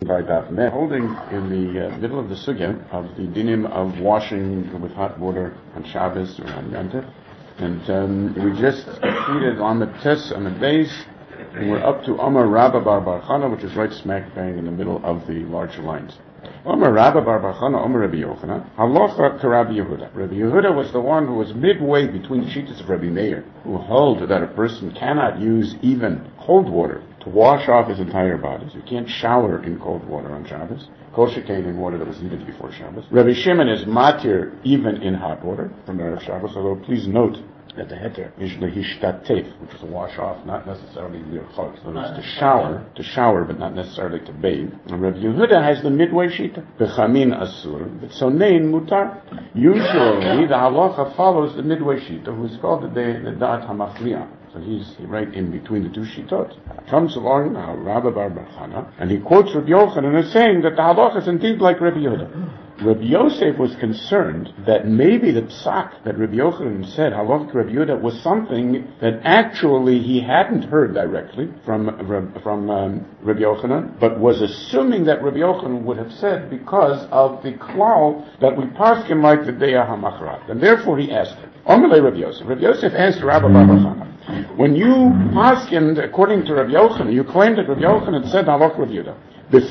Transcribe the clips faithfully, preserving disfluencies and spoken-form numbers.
by Daf Mem, holding in the uh, middle of the sugya of the dinim of washing with hot water on Shabbos or on Yom Tov. And um, we just completed on the test on the base, and we're up to Amar Rabba Bar Bar Chana, which is right smack bang in the middle of the larger lines. Amar Rabba Bar Bar Chana, Amar Rabbi Yochanan, Halacha to Rabbi Yehuda. Rabbi Yehuda was the one who was midway between the shittas of Rabbi Meir, who held that a person cannot use even cold water to wash off his entire body. So you can't shower in cold water on Shabbos. Kol shekain in water that was heated before Shabbos. Rabbi Shimon is matir even in hot water from Erev Shabbos, although please note that the heter is lehishtatef, which is a wash off, not necessarily lirchot. So it's to shower, to shower, but not necessarily to bathe. And Rabbi Yehuda has the midway shita. Bechamin asur, but sonein mutar. Usually the halacha follows the midway shita, who is called the, the da'at hamachriya. So he's right in between the two shitot. Comes along now, Rabba Bar Bar Chana, and he quotes Rabbi Yochanan as saying that the halacha is indeed like Rabbi Yehuda. Rabbi Yosef was concerned that maybe the psak that Rabbi Yochanan said, halacha Rabbi Yehuda, was something that actually he hadn't heard directly from from um, Rabbi Yochanan, but was assuming that Rabbi Yochanan would have said because of the klal that we paskin like the Deya HaMachrat. And therefore he asked him, Omelei Rabbi Yosef. Rabbi Yosef asked Rabba Bar Bar Chana, when you paskined according to Rabbi Yochanan, you claimed that Rabbi Yochanan said halacha Rabbi Yehuda. Did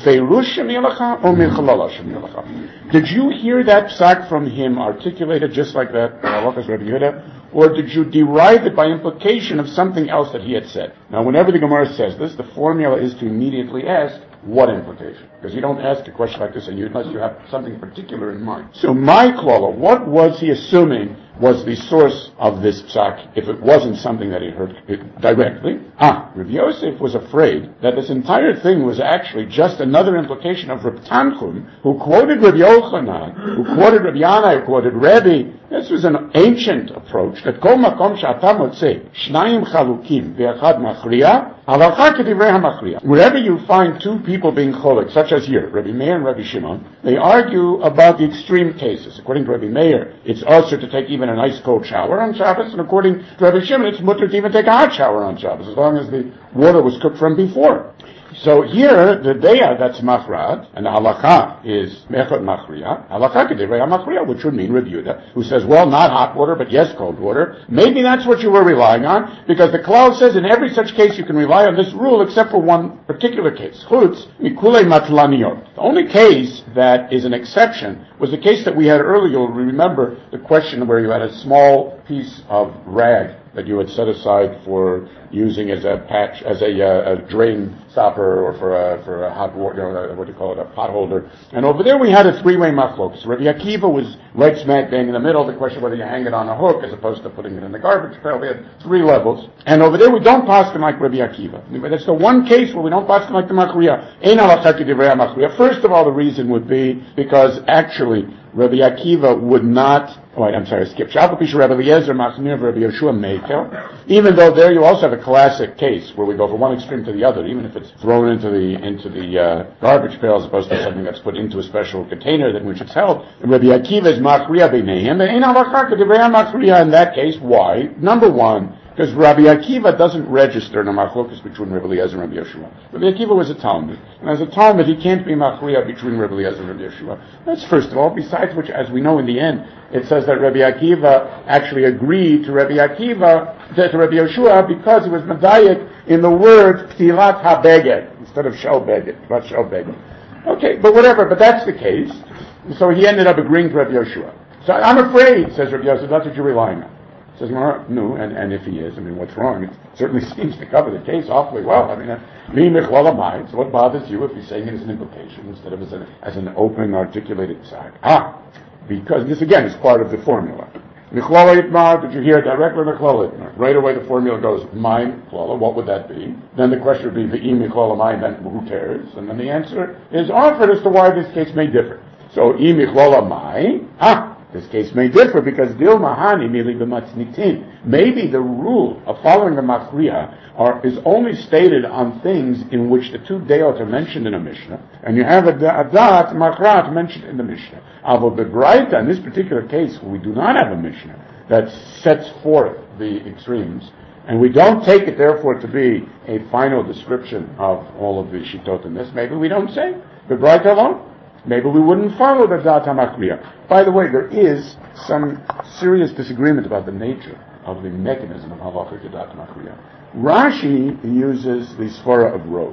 you hear that psak from him articulated just like that, Rabbi Yehuda, or did you derive it by implication of something else that he had said? Now, whenever the Gemara says this, the formula is to immediately ask, what implication? Because you don't ask a question like this unless you have something particular in mind. So, my klala, what was he assuming was the source of this psak, if it wasn't something that he heard directly? Ah, Rabbi Yosef was afraid that this entire thing was actually just another implication of Rabbi Tanchum, who quoted Rabbi Yochanan, who quoted Rabbi Yanai, who quoted Rebbe. This was an ancient approach, that kol makom she'ata motzei shnayim chalukim ve'achad machriya, halacha k'divrei hamachriya. Wherever you find two people being cholek, such as here, Rabbi Meir and Rabbi Shimon, they argue about the extreme cases. According to Rabbi Meir, it's also to take even a nice cold shower on Shabbos, and according to Rabbi Shimon, it's mutter to even take a hot shower on Shabbos, as long as the water was cooked from before. So here, the deya, that's machrat, and the halacha is mechot machriya, halacha k'divrei hamachriya, which would mean Rabbi Yehuda, who says, well, not hot water, but yes, cold water. Maybe that's what you were relying on, because the klal says in every such case you can rely on this rule, except for one particular case. Chutz mikule matlaniot. The only case that is an exception was the case that we had earlier. You'll remember the question where you had a small piece of rag that you had set aside for using as a patch, as a, uh, a drain stopper, or for a, for a hot water, you know, what do you call it, a pot holder. And over there we had a three-way machlokes. Rabbi Akiva was right smack bang in the middle. The question whether you hang it on a hook as opposed to putting it in the garbage pail. We had three levels. And over there we don't pass them like Rabbi Akiva. That's the one case where we don't pass them like the machriya. Ein halacha k'divrei machriya. First of all, the reason would be because actually Rabbi Akiva would not. Oh, wait, I'm sorry, I skipped. Rabbi Eliezer Machmir, Rabbi Yeshua Mekel. Even though there you also have a classic case where we go from one extreme to the other, even if it's thrown into the into the uh, garbage pail as opposed to something that's put into a special container in which it's held. Rabbi Akiva is Machriya b'neihem, and Ein halacha k'divrei machriya in that case. Why? Number one, because Rabbi Akiva doesn't register in a machlokas between Rabbi Eliezer and Rabbi Yeshua. Rabbi Akiva was a Talmud, and as a Talmud, he can't be machriya between Rabbi Eliezer and Rabbi Yeshua. That's first of all. Besides which, as we know in the end, it says that Rabbi Akiva actually agreed to Rabbi Akiva, to Rabbi Yeshua, because he was medayek in the word ptilat habeged instead of shel beged, not shel beged. Okay, but whatever. But that's the case. So he ended up agreeing to Rabbi Yeshua. So I'm afraid, says Rabbi Yosef, that's what you're relying on. Says, no, and, and if he is, I mean, what's wrong? It certainly seems to cover the case awfully well. I mean, so what bothers you if he's saying it as an implication instead of as an, as an open, articulated psak? Ah, because this again is part of the formula. Did you hear it directly? Right away the formula goes, mine, what would that be? Then the question would be, then who cares? And then the answer is offered as to why this case may differ. So, ah, this case may differ because dil mahani mili b'matnitin. Maybe the rule of following the machriya are is only stated on things in which the two deot are mentioned in a Mishnah, and you have a, a dat machrat mentioned in the Mishnah. Avo bebraita, in this particular case, we do not have a Mishnah that sets forth the extremes, and we don't take it therefore to be a final description of all of the shitot in this. Maybe we don't say. The Braita alone? Maybe we wouldn't follow the Dat HaMachriya. By the way, there is some serious disagreement about the nature of the mechanism of Halacha Dat HaMachriya. Rashi uses the Svara of Rov.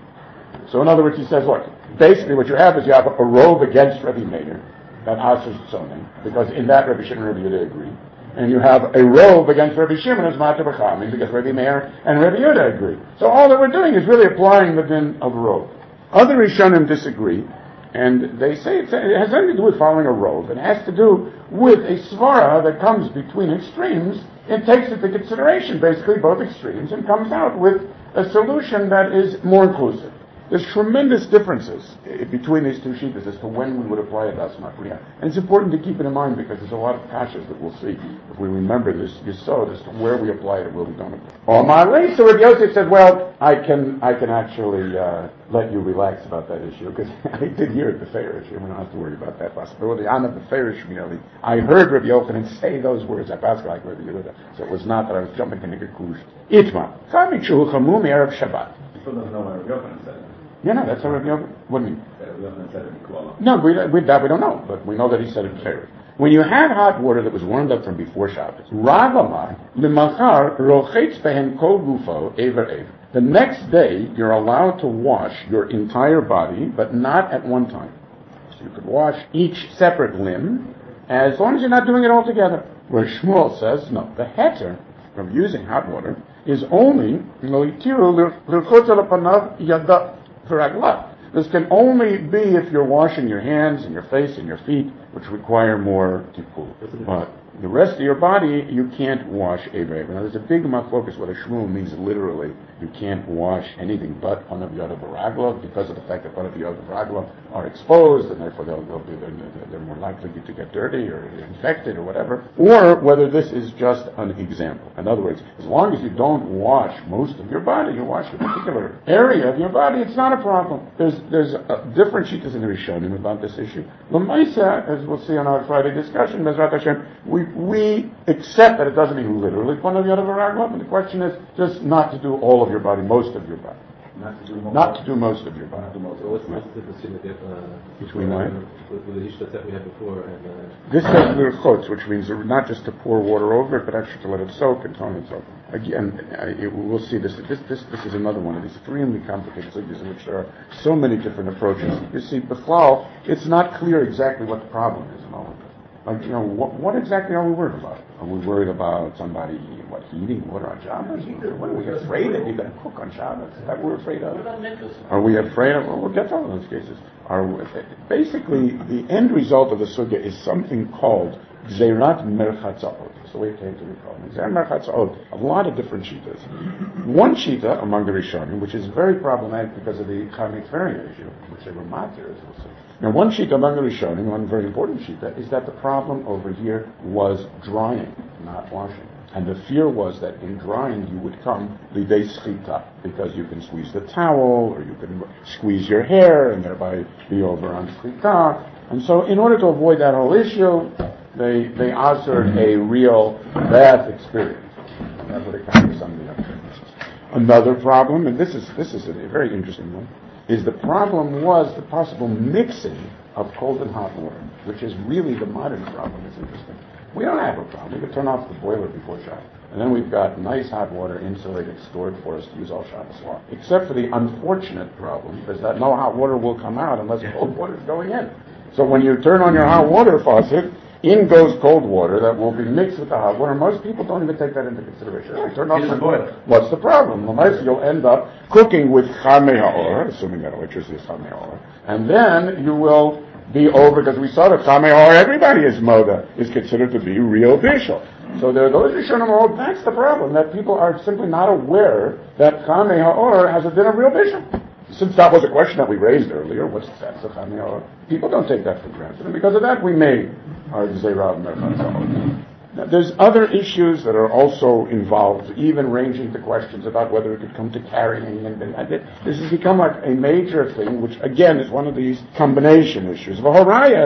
So in other words, he says, look, basically what you have is you have a Rov against Rabbi Meir, that answers zoning, because in that Rabbi Shimon and Rabbi Yehuda agree. And you have a Rov against Rabbi Shimon as Mata B'chamin, because Rabbi Meir and Rabbi Yehuda agree. So all that we're doing is really applying the din of Rov. Other Rishonim disagree, and they say it's, it has nothing to do with following a Rov. It has to do with a Svara that comes between extremes and takes into consideration basically both extremes and comes out with a solution that is more inclusive. There's tremendous differences between these two shittas as to when we would apply a Das HaMachriya. And it's important to keep it in mind because there's a lot of kashas that we'll see if we remember this yesod as to where we apply it and where we don't apply it. Oh, my way. So Rabbi Yosef said, well, I can I can actually uh, let you relax about that issue because I did hear it the Feirish. We don't have to worry about that possibility. I'm at the Feirish merely. I heard Rabbi Yochanan say those words. I passed like Rabbi Yehuda. So it was not that I was jumping into conclusion. Itma. Chamichu chamum erev Shabbat. Still doesn't know what Rabbi Yochanan said. Yeah, no, that's how Rabbi Yochanan. What do you mean? Rabbi Yochanan said it in Kuala. No, we, we, that we don't know, but we know that he said it in Feirish. When you have hot water that was warmed up from before Shabbos, Rav Amar l'machar rochetz behen kol gufo ever ever. The next day, you're allowed to wash your entire body, but not at one time. So you could wash each separate limb, as long as you're not doing it all together. Where Shmuel says, no, the heter from using hot water is only lo yitiru l'chutz al panav yada v'raglav. This can only be if you're washing your hands and your face and your feet, which require more tikkun. But the rest of your body, you can't wash ever. Now, there's a big machlokas whether Shmuel means literally you can't wash anything but panav yada v'raglav because of the fact that panav yada v'raglav are exposed and therefore they'll, they'll be, they're, they're more likely to get dirty or infected or whatever, or whether this is just an example. In other words, as long as you don't wash most of your body, you wash a particular area of your body, it's not a problem. There's there's uh, different shittas in the Rishonim about this issue. L'maisa, as we'll see on our Friday discussion, Bezrat Hashem, we we accept that it doesn't mean literally panav yada v'raglav, but the question is just not to do all of your body, most of your body. Not to do most, not to do most of your body. So what's the difference between the uh, between what? With, with the ishtas that we had before and uh, this says l'rchotz, which means not just to pour water over it, but actually to let it soak and so on and so forth. Again, uh, it, we'll see this. This this this is another one of these extremely complicated things in which there are so many different approaches. You see, before it's not clear exactly what the problem is in all of this. Like, you know, what, what exactly are we worried about? Are we worried about somebody, what, heating water on Shabbos? What are we afraid that you're going to cook on Shabbos? Is that what we're afraid of? Are we afraid of, well, we'll get to all those cases. Are we, basically, the end result of the sugya is something called Gzeirat Merchatzot. So we came to recall it. Gzeirat Merchatzot, a lot of different shittas. One shita among the Rishonim, which is very problematic because of the Chametveria issue, which they were matir, as we'll see. Now, one sheet among the Rishonim, one very important sheet, is that the problem over here was drying, not washing. And the fear was that in drying you would come lidei schita, because you can squeeze the towel, or you can squeeze your hair, and thereby be over on schita. And so, in order to avoid that whole issue, they they offered a real bath experience. That's what it kind of summed up. Another problem, and this is this is a very interesting one, is the problem was the possible mixing of cold and hot water, which is really the modern problem. It's interesting. We don't have a problem. We can turn off the boiler before Shabbos. And then we've got nice hot water insulated, stored for us to use all Shabbos long. Except for the unfortunate problem is that no hot water will come out unless cold water is going in. So when you turn on your hot water faucet, in goes cold water that will be mixed with the hot water. Most people don't even take that into consideration. They turn off the boiler. What's the problem? Unless you'll end up cooking with chamei ha'or, assuming that electricity is chamei ha'or, and then you will be over, because we saw that chamei ha'or, everybody is moda, is considered to be real bishul. So there are those Rishonim who hold, that's the problem, that people are simply not aware that chamei ha'or has a din of real bishul. Since that was a question that we raised earlier, what's the sense of chamei ha'or? People don't take that for granted, and because of that we made our Gzeirah Merchatzot. Now, there's other issues that are also involved, even ranging to questions about whether it could come to carrying, and, and, and this has become like a major thing, which again is one of these combination issues. V'horaya,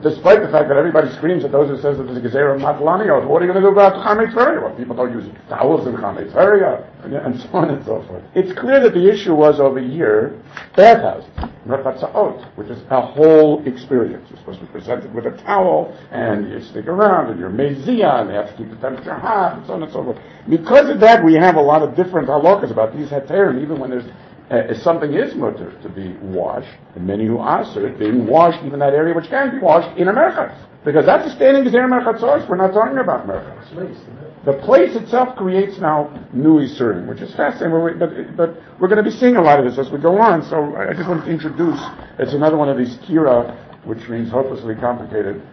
Despite the fact that everybody screams at those who says that there's a gezerah of matlaniot, what are you going to do about chametz feria? Well, people don't use towels in chametz feria, and, and so on and so forth. It's clear that the issue was over here bathhouses, merchatzaot, which is a whole experience. You're supposed to be presented with a towel, and you stick around, and you're mezia, and they have to keep the temperature hot, and so on and so forth. Because of that, we have a lot of different halakas about these heterim, even when there's Uh, if something is mutter to be washed, and many who answer it being washed, even that area which can be washed in a merchatz. Because that's a standing gezerah merchatzos, we're not talking about merchatz. The place itself creates now new isurim, which is fascinating, but, but we're going to be seeing a lot of this as we go on, so I just want to introduce, it's another one of these kira, which means hopelessly complicated,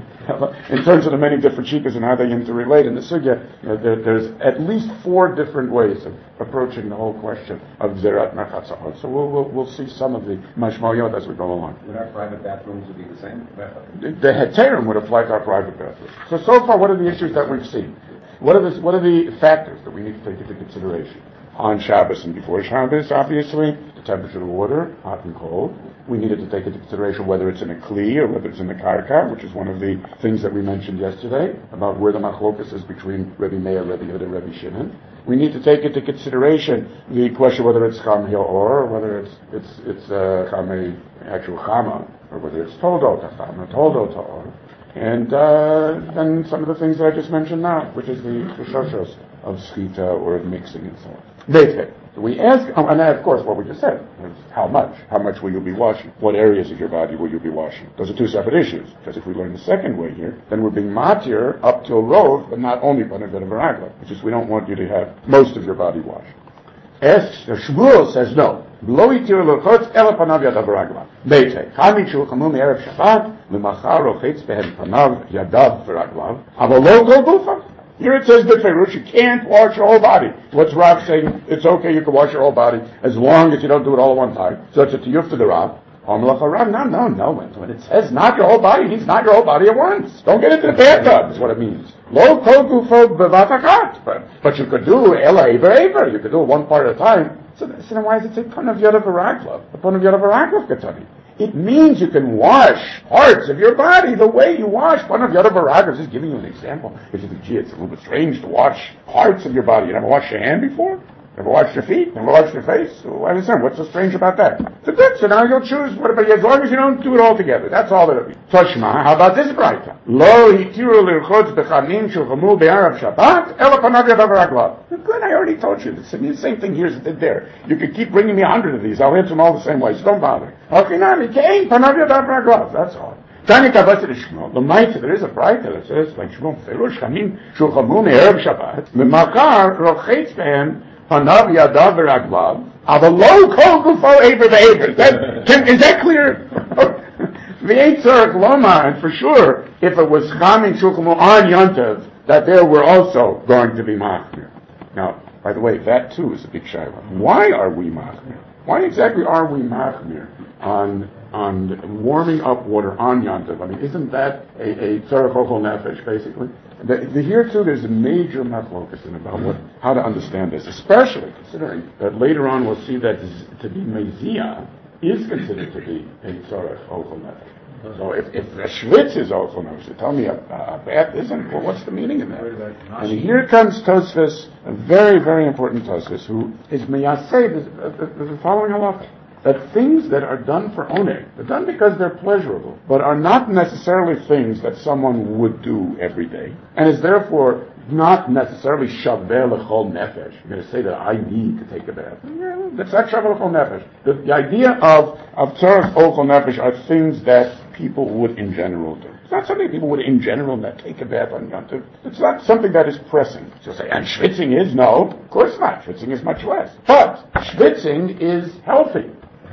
in terms of the many different shitas and how they interrelate. In the sugya, you know, there, there's at least four different ways of approaching the whole question of Zerat Merchatzot. So we'll, we'll, we'll see some of the mashmayot as we go along. Would our private bathrooms would be the same? The, the heterim would apply to our private bathrooms. So, so far, what are the issues that we've seen? What are the, what are the factors that we need to take into consideration? On Shabbos and before Shabbos, obviously, the temperature of the water, hot and cold. We needed to take into consideration whether it's in a kli or whether it's in the karka, which is one of the things that we mentioned yesterday, about where the machlokas is between Rebbe Meir, Rebbe Yehuda, and Rebbe Shimon. We need to take into consideration the question whether it's cham or, or whether it's it's it's uh, chame, actual chama, or whether it's toldo tacham or toldo ta'or. And uh, then some of the things that I just mentioned now, which is the, the shoshos of schita or of mixing and so on. They So we ask, oh, and then of course what we just said, is how much? How much will you be washing? What areas of your body will you be washing? Those are two separate issues. Because if we learn the second way here, then we're being matir up to a rov, but not only panav and varagla. It's just we don't want you to have most of your body washed. Es, the Shmuel says no. Lo itir l'chotz ela panav yadav varagla. Beite, chami shulchamu me'erev Shabbat, l'machar rochitz behen panav yadav varaglav, aval lo kol gufa. Here it says b'ferush, you can't wash your whole body. What's Rav saying? It's okay, you can wash your whole body, as long as you don't do it all at one time. So it's a tiyuf to the Rav. No, no, no. When it says not your whole body, it means not your whole body at once. Don't get into the bathtub, is what it means. Lo kol gufo b'vat But But you could do ela ever ever. You could do it one part at a time. So, so then why does it say panav yadav varaglav? The panav yadav varaglav katani. It means you can wash parts of your body the way you wash panav yadav varaglav. Just giving you an example. If you think, gee, it's a little bit strange to wash parts of your body. You never washed your hand before? Never washed your feet? Never washed your face? So I understand. What's so strange about that? So good. So now you'll choose what about, as long as you don't do it all together. That's all that it means. Toshma, how about this braita? Lo hitiru l'irchotz bechanim shulchamu be'arav Shabbat ela panav yadav varaglav. Good, I already told you. It's the same thing here as it did there. You could keep bringing me a hundred of these. I'll answer them all the same way. So don't bother. Hachinami kein panav yadav varaglav. That's all. Tani kavasi l'shmuel. The mitzvah, there is a braita that says, like Shmuel, ferush chamim shulchamu me'arav Shabbat me'makar rochitz be'hen panav yadav varaglav aval lo kol gufo ever ve'ever. Is that clear? The eight tzarech loma, and for sure, if it was chamin shulchamu on yontav, that there were also going to be machmir. Now, by the way, that too is a big shayla. Why are we machmir? Why exactly are we machmir on on warming up water on yontav? I mean, isn't that a, a tzarech ochel nefesh, basically? The, the, here too, there's a major machlokas in about what, how to understand this, especially considering that later on we'll see that to be mezia is considered to be a tzarech ochel nefesh. So if, if a schwitz is ochel nefesh, you tell me a, a bath isn't, well, what's the meaning in that? And here comes Tosfos, a very, very important Tosfos, who is meyaseh the, the following halacha. That things that are done for oneg, they're done because they're pleasurable, but are not necessarily things that someone would do every day, and is therefore not necessarily shaveh l'chol nefesh. You're going to say that I need to take a bath. Yeah, that's not shaveh l'chol nefesh. The, the idea of of tzarech ochel nefesh are things that people would in general do. It's not something people would in general not take a bath on Yom Tov. It's not something that is pressing. So say, and schwitzing is? No, of course not. Schwitzing is much less. But schwitzing is healthy.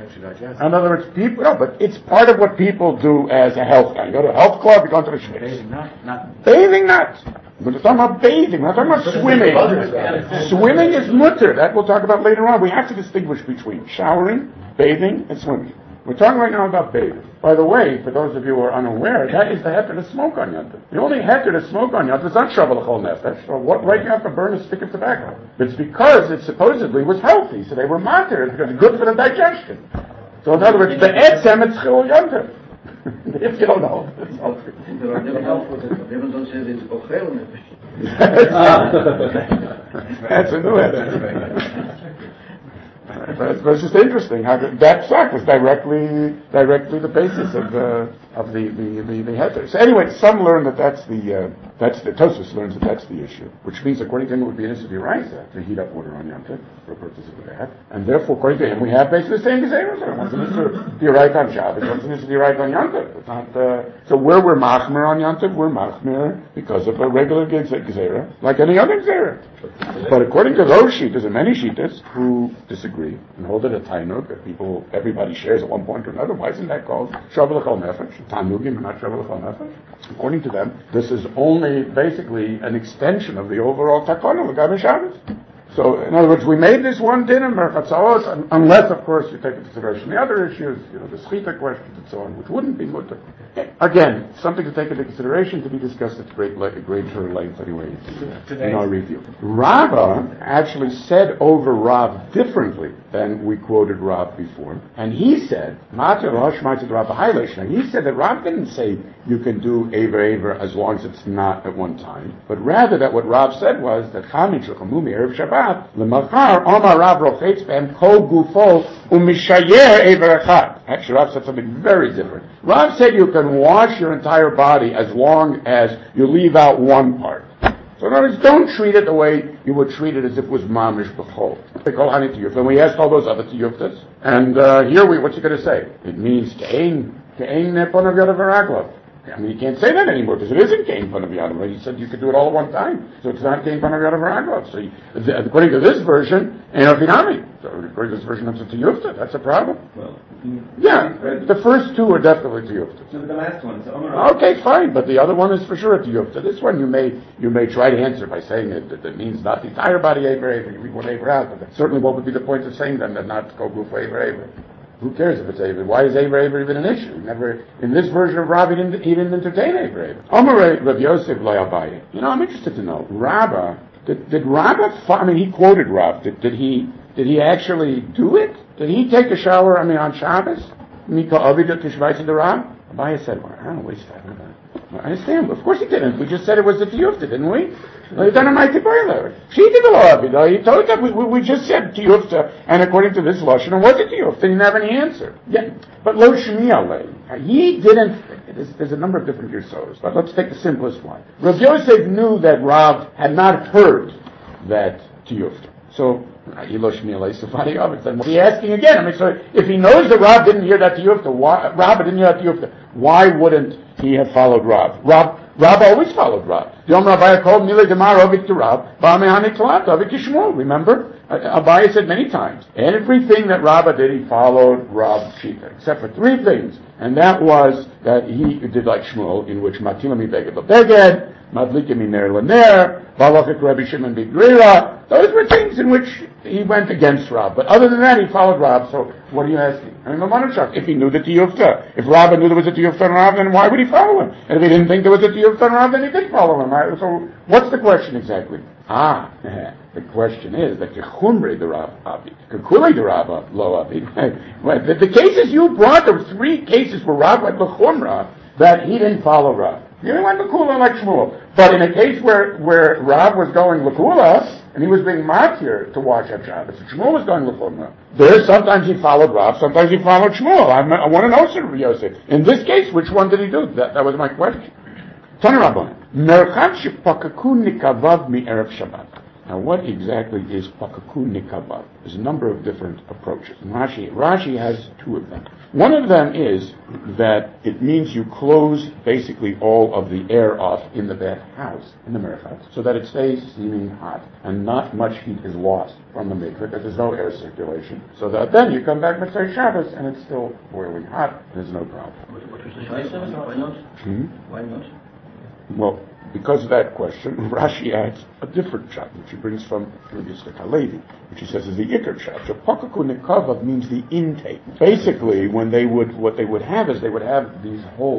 In other words, people, no, but it's part of what people do as a health guy. You go to a health club, you go to the schwitz. Bathing, not, not. Bathing, not. We're talking about bathing. We're not talking about swimming. Swimming is mutter. That we'll talk about later on. We have to distinguish between showering, bathing, and swimming. We're talking right now about bathing. By the way, for those of you who are unaware, that is the heter to smoke on Yom Tov. The only heter to smoke on Yom Tov is not shaveh l'chol nefesh. So what right you have to burn a stick of tobacco? It's because it supposedly was healthy, so they were matir because it's good for the digestion. So in other words, the etzem it's chil Yom Tov. If you don't know. That's a new answer. But it's just interesting how that psak was directly directly the basis of the of the the the, the heter. So anyway, some learn that that's the uh, that's the Tosfos learns that that's the issue, which means according to him it would be an issue of Yeraisa to heat up water on Yom Tov for purposes of the bath, and therefore according to him we have basically the same gezeros. Once an issue of Yeraisa on Shabbos, once an issue of Yeraisa on Yom Tov. It's not uh, so where we're machmer on Yom Tov, we're machmer because of a regular gezerah, like any other gezerah. But according to those shittas and many shittas who disagree and hold it a tainug that people, everybody shares at one point or another, why isn't that called Shavuot l'chol nefesh? Tanugim are not Shavuot l'chol nefesh. According to them, this is only basically an extension of the overall takana l'gabe Shabbos. So, in other words, we made this one din in merchatzaot, unless, of course, you take into consideration the other issues, you know, the schita questions and so on, which wouldn't be mutter. Again, something to take into consideration, to be discussed at great, le- greater length anyway in our review. Rava actually said over Rav differently than we quoted Rav before, and he said, Mater Rosh Mater Rav Haileshna. He said that Rav didn't say you can do Aver Aver as long as it's not at one time, but rather that what Rav said was that Chamid Shulchamumi Erev Shabbat Lemachar Omar Rav Rochetz Ben Kol Gufo Umishayer Aver Echad. Actually, Rav said something very different. Rav said you can wash your entire body as long as you leave out one part. So in other words, don't treat it the way you would treat it as if it was mamish b'chol. They call honey tiyufta, and we asked all those other tiyuftas. And uh, here we, what's he going to say? It means ke'ein, ke'ein ponav yadav v'raglov. I mean, you can't say that anymore because it isn't ke'ein ponav yadav. He said you could do it all at one time, so it's not ke'ein ponav yadav v'raglov. So you, according to this version, enofinami. So according to this version, it's a tiyufta. That's a problem. Well, yeah, the first two are definitely tiyufta. So the last one. So Omar. Okay, fine, but the other one is for sure a tiyufta. This one you may you may try to answer by saying it that it means not the entire body aver aver. You leave one aver out, but certainly what would be the point of saying then that not go goof aver aver? Who cares if it's aver? Why is aver aver even an issue? Never in this version of Rav he didn't, he didn't entertain aver aver. Omar Rav Yosef lo Abaye. You know, I'm interested to know. Rabbah did, did Rabbah? I mean, he quoted Rav. Did, did he? Did he actually do it? Did he take a shower, I mean, on Shabbos? Mika Avidah Tishvais in the Rav? Abaya said, well, I don't know what he's talking about. Well, I understand. Of course he didn't. We just said it was the Tiyufta, didn't we? He done a mighty boiler. She did a law Avidah. He told that we, we, we just said Tiyufta, and according to this Lashon, it was a Tiyufta. He didn't have any answer. Yeah. But Lo Shemi Alei. He didn't, there's, there's a number of different Yersos, but let's take the simplest one. Rav Yosef knew that Rav had not heard that Tiyufta. So, then what's he asking again? I mean, so if he knows that Rav didn't hear that tiyufta, why, Rav didn't hear that tiyufta, why wouldn't he have followed Rav? Rav, Rav always followed Rav. Yom Rabbi called Mile Demar Ovik to Rav, Ba'amehani Talat Ovik to Shmuel. Remember? Abaye said many times, everything that Rabbah did, he followed Rav Shita, except for three things. And that was that he did like Shmuel, in which Matilami Beged Beged, Madlikim Iner Laner, Balachik Rabbi Shimon Bigrira. Those were things in which he went against Rav. But other than that, he followed Rav. So what are you asking? I mean, Mamanachak, if he knew the Tiyufta, if Rabbah knew there was a Tiyufta on Rav, then why would he follow him? And if he didn't think there was a Tiyufta on Rav, then he did follow him. Right? So what's the question exactly? Ah, the question is that Kechumre the Rav Abi, Kekule the Rav Lo Abi. The, the cases you brought, there were three cases where Rav went Lechumra that he didn't follow Rav. He didn't went Lekula like Shmuel. But in a case where, where Rav was going Lekula, and he was being matir to watch at Shabbos, and Shmuel was going Lechumra, there sometimes he followed Rav, sometimes he followed Shmuel. I'm, I want to know, Sir Yosef. In this case, which one did he do? That, that was my question. Tana Rabban. Merchat shepakaku nikavav mi erev Shabbat. Now, what exactly is pakaku nikavav? There's a number of different approaches. Rashi, Rashi has two of them. One of them is that it means you close basically all of the air off in the bathhouse, in the merchat, so that it stays steaming hot, and not much heat is lost from the mikveh, because there's no air circulation. So that then you come back Mitzvah Shabbos, and it's still boiling hot, there's no problem. What was the shaila? Why not? Hmm? Why not? Well, because of that question, Rashi adds a different shot, which he brings from Yisrael Halevi, which he says is the Iker shot. So Pakaku Nikavav means the intake. Basically, when they would, what they would have is they would have these holes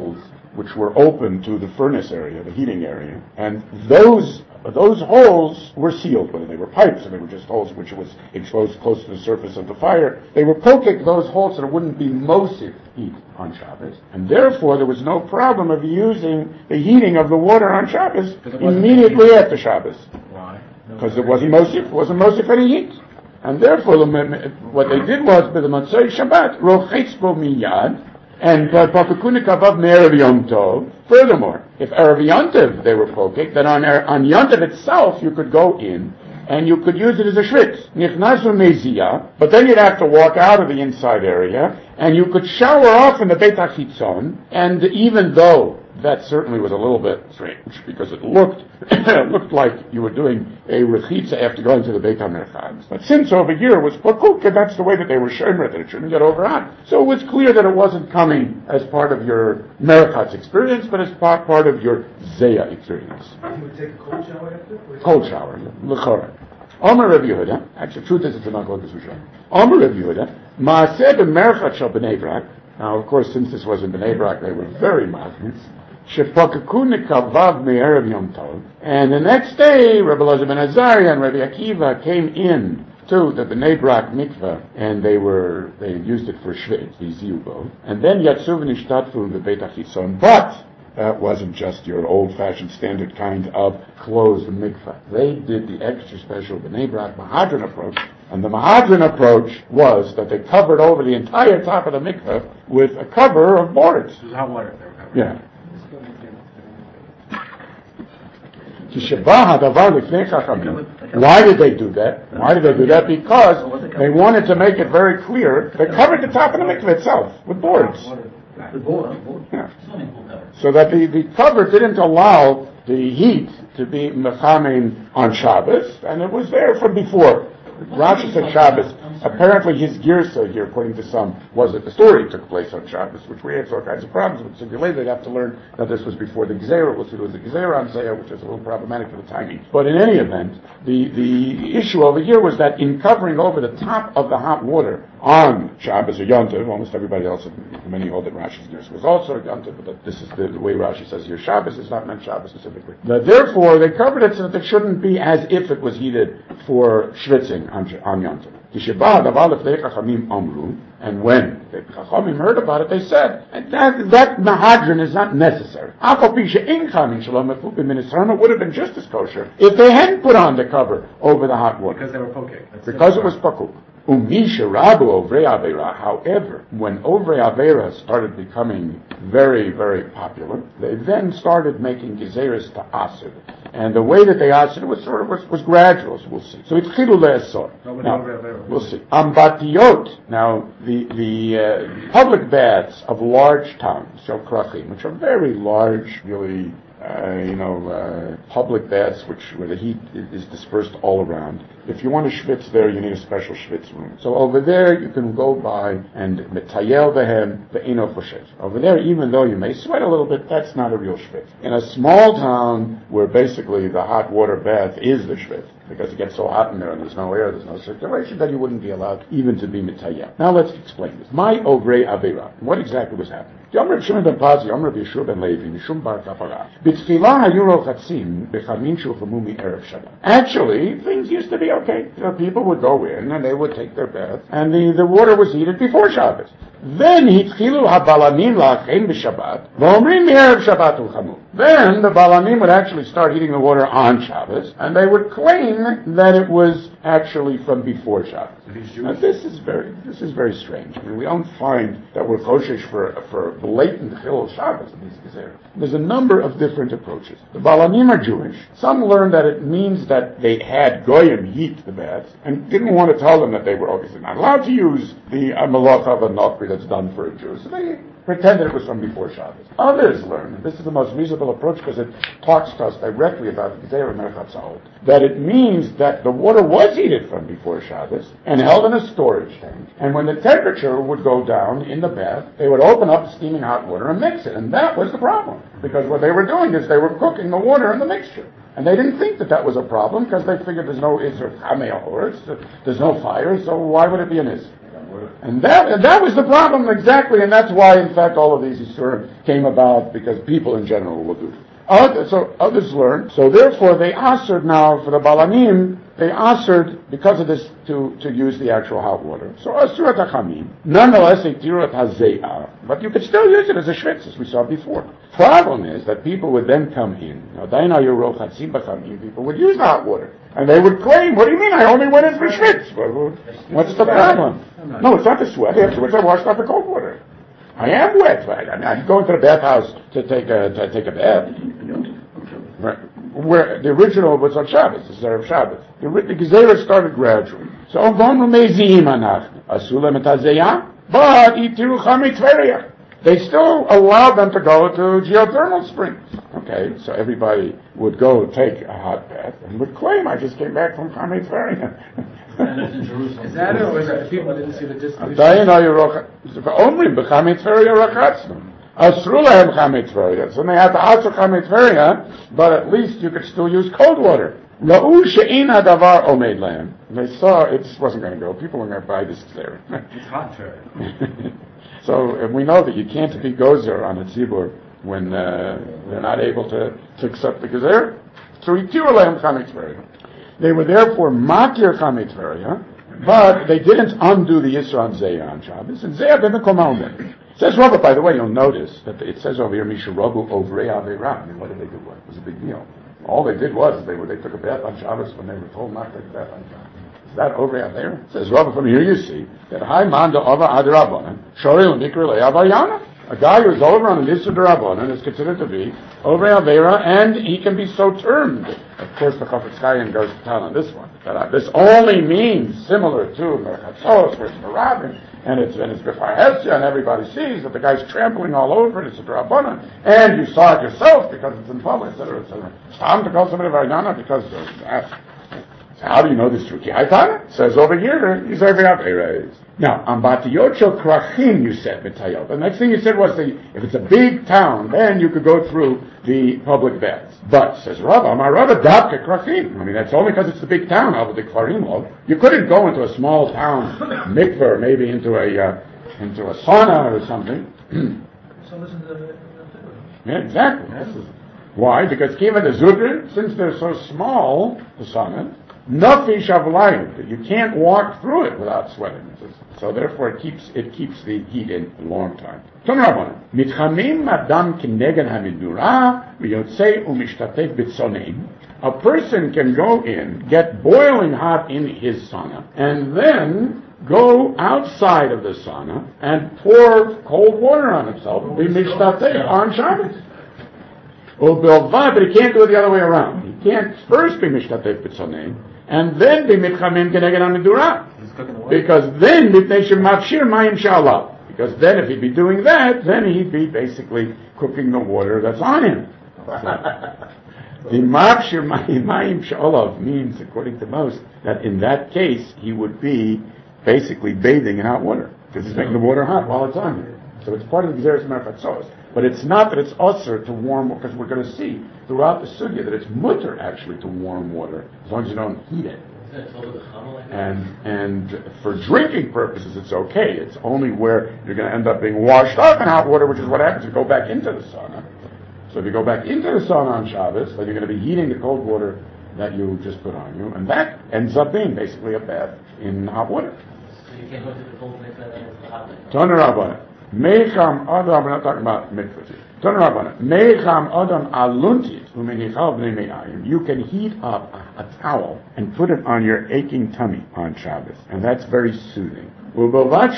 which were open to the furnace area, the heating area, and those those holes were sealed, whether they were pipes or they were just holes which was exposed close to the surface of the fire. They were poking those holes so there wouldn't be mosiv heat on Shabbos, and therefore there was no problem of using the heating of the water on Shabbos immediately after Shabbos. Why? Because it wasn't mosif, wasn't mosif any heat. And therefore, what they did was, by the Motzei Shabbat, rochitz bo miyad, and pakakuna kavav me'erev Yom Tov. Furthermore, if erev Yom Tov they were poking, then on on Yom Tov itself you could go in and you could use it as a shvitz. Nichnasu meziyah, but then you'd have to walk out of the inside area, and you could shower off in the Beit HaChitzon, and even though that certainly was a little bit strange, because it looked it looked like you were doing a rechitza after going to the Beit HaMerchatz. But since over here it was pakuk, and that's the way that they were shomer, that it shouldn't get overhot. So it was clear that it wasn't coming as part of your Merchatz experience, but as part, part of your Zeya experience. You would take a cold shower after? Cold shower, l'chora. Omer Rav Yehuda, actually, the truth is it's a machlokes Rishon. Omer Rav Yehuda, Maaseh b'merchat shel Bnei Brak. Now, of course, since this was in Bnei Brak, they were very machmitz. Shepakaku nekavav me'erev Yom Tov. And the next day, Rabbi Elazar ben Azariah and Rabbi Akiva came in to the Bnei Brak mikveh, and they were they used it for shvitz, the ziyubo. And then Yatsu v'nishtatfu b'Beit HaChitzon. But that wasn't just your old-fashioned standard kind of closed mikveh. They did the extra special Bnei Brak Mahadran approach, and the Mahadran approach was that they covered over the entire top of the mikveh with a cover of boards. This is hot water. Yeah. Why did they do that? Why did they do that? Because they wanted to make it very clear they covered the top of the mikveh itself with boards. The board, board. Yeah. Swimming pool cover. So that the, the cover didn't allow the heat to be mechamin on Shabbos, and it was there from before. Rashi said Shabbos. Apparently his girsa here, according to some, was that the story took place on Shabbos, which we had all kinds of problems with. So you later have to learn that this was before the Gezerah, which was the Gezerah on Zayah, which is a little problematic for the timing. But in any event, the, the issue over here was that in covering over the top of the hot water on Shabbos or Yom Tov, almost everybody else, many hold that Rashi's girsa was also Yom Tov, but this is the, the way Rashi says here, Shabbos is not meant Shabbos specifically. But therefore, they covered it so that it shouldn't be as if it was heated for schwitzing on, on Yom Tov. And when the Chachamim heard about it, they said, that, that Mahadran is not necessary. It would have been just as kosher if they hadn't put on the cover over the hot water. Because they were poking. Because it was pakuk. However, when Ovrei Avera started becoming very, very popular, they then started making gezeres to asid. And the way that they asid was sort of was, was gradual, so we'll see. So it's chilu le'esor. Now, we'll see. Ambatiyot. Now, the the uh, public baths of large towns, shel krachim, which are very large, really, uh, you know, uh, public baths, which where the heat is dispersed all around. If you want to schwitz there, you need a special schwitz room. So over there, you can go by and metayel behem ve'eno choshev. Over there, even though you may sweat a little bit, that's not a real schwitz. In a small town where basically the hot water bath is the schwitz, because it gets so hot in there and there's no air, there's no circulation, then you wouldn't be allowed even to be metayel. Now let's explain this. My Ovrei Avera. What exactly was happening? Yom Rav Shimon ben Pazi, Yom Rav Yeshua ben Levi, Mishum bar kapara. B'tfilah hayu rochatzim b'chamin shulchamu mi'erev Shabbat. Actually, things used to be okay. You know, people would go in and they would take their bath, and the, the water was heated before Shabbos. Then hitchilu habalamim la'achem b'Shabbat, v'omrim mi'erev Shabbat ulchamu. Then the balamim would actually start heating the water on Shabbos, and they would claim that it was actually from before Shabbos. Now this is very this is very strange. I mean, we don't find that we're koshish for for blatant chilul Shabbos in these gezeres. There's a number of different approaches. The balamim are Jewish. Some learn that it means that they had goyim heat the baths and didn't want to tell them that they were obviously not allowed to use the malacha of a nokri that's done for a Jew. So they pretended it was from before Shabbos. Others learn, and this is the most reasonable approach because it talks to us directly about the Gezerah Merchatz Ha'od, that it means that the water was heated from before Shabbos and held in a storage tank. And when the temperature would go down in the bath, they would open up steaming hot water and mix it. And that was the problem. Because what they were doing is they were cooking the water in the mixture. And they didn't think that that was a problem because they figured there's no Isser Chamei or there's no fire, so why would it be an Isser? And that, and that was the problem exactly, and that's why, in fact, all of these Isurim came about, because people in general will do it. Other, so others learned, so therefore they answered now for the Balanim, they answered because of this to, to use the actual hot water. So Asurat HaChamim, nonetheless they tirat HaZe'ah, but you could still use it as a shvitz, as we saw before. Problem is that people would then come in, now Daina Yoro Chatzim B'Chamim, people would use the hot water, and they would claim, what do you mean, I only went in for shvitz? What's the problem? No, it's not the sweat, afterwards I washed out the cold water. I am wet, right? I mean, I go into the bathhouse to take a, to take a bath. Right. Where the original was on Shabbos, the Erev Shabbos. The, the Gezerah started gradually. So, but they still allowed them to go to geothermal springs. Okay, so everybody would go take a hot bath and would claim, I just came back from Chamei Tveria. Is that it, or is that the people didn't see the distance? So they had to answer Chamei Tveria, but at least you could still use cold water. They saw it just wasn't going to go. People were going to buy this there. It's hot for it. So and we know that you can't be gozer on a tzibur when uh, they're not able to, to accept the gezer. So he tirulem Chamei Tveria. They were therefore makir Chamei Tveria, but they didn't undo the Yisra on Zayah on Shabbos, and Zayah didn't come out there. It says Rabbi, by the way, you'll notice that it says over here, Misha Rabu Ovrei Avera. I mean, what did they do? What? It was a big deal. All they did was they were, they took a bath on Shabbos when they were told not to take a bath on Shabbos. Is that Ovrei Avera? It says Rabbi, from here you see that Hai Manda Ava Adirabanan, Shori Unikra Le'Avayana. A guy who's over on the Nisr Darabanan is considered to be over Avera, and he can be so termed. Of course, the Chafetz Chaim goes to town on this one. But uh, this only means similar to Merchatzos, where it's Merabim, and it's and it's B'far Hesya, and everybody sees that the guy's trampling all over it. It's a Darabanan, and you saw it yourself because it's in public, et cetera, et cetera. It's time to call somebody Vaynana because of that. So how do you know this tricky? Haitana says over here, he's over Avera. Now, on Batiyocho Krachim, you said, Mitayot. The next thing you said was, the, if it's a big town, then you could go through the public baths. But, says Rabba, my Rabba, Dabke Krachim. I mean, that's only because it's the big town, Al the Kfarim. You couldn't go into a small town mikveh, maybe into a, uh, into a sauna or something. So listen to the... Yeah, exactly. Is, why? Because Kiva the Zudrin, since they're so small, the sauna, Nafi Shavlayim, you can't walk through it without sweating. So therefore it keeps it keeps the heat in a long time. A person can go in, get boiling hot in his sauna, and then go outside of the sauna and pour cold water on himself, be mishtateh on Shabbos. But he can't do it the other way around. He can't first be mishtateh b'tzoneim, and then be mitchamim keneged hamidurah. Because then, because then if he'd be doing that, then he'd be basically cooking the water that's on him. The mafshir mayim sha'olav means, according to most, that in that case he would be basically bathing in hot water, because he's making the water hot while it's on him. So it's part of the Gezeres Merchatzos. But it's not that it's usher to warm, because we're going to see throughout the sugya that it's mutter actually to warm water, as long as you don't heat it. And and for drinking purposes, it's okay. It's only where you're going to end up being washed up in hot water, which is what happens if you go back into the sauna. So if you go back into the sauna on Shabbos, then you're going to be heating the cold water that you just put on you, and that ends up being basically a bath in hot water. So you can't go to the cold place that is the hot place. Tana Rabbana, Mecham Adam. We're not talking about mikvah. Tana Rabbana, Mecham Adam aluntit umenichal bnei me'ayim. You can heat up a towel and put it on your aching tummy on Shabbos, and that's very soothing. But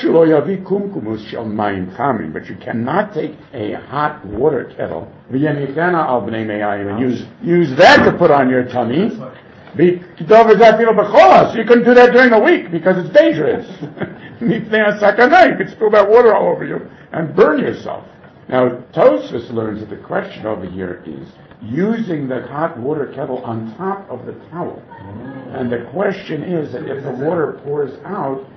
you cannot take a hot water kettle and use use that to put on your tummy. You couldn't do that during the week because it's dangerous. You could spill that water all over you and burn yourself. Now, Tosfos learns that the question over here is using the hot water kettle on top of the towel. And the question is that if the water pours out,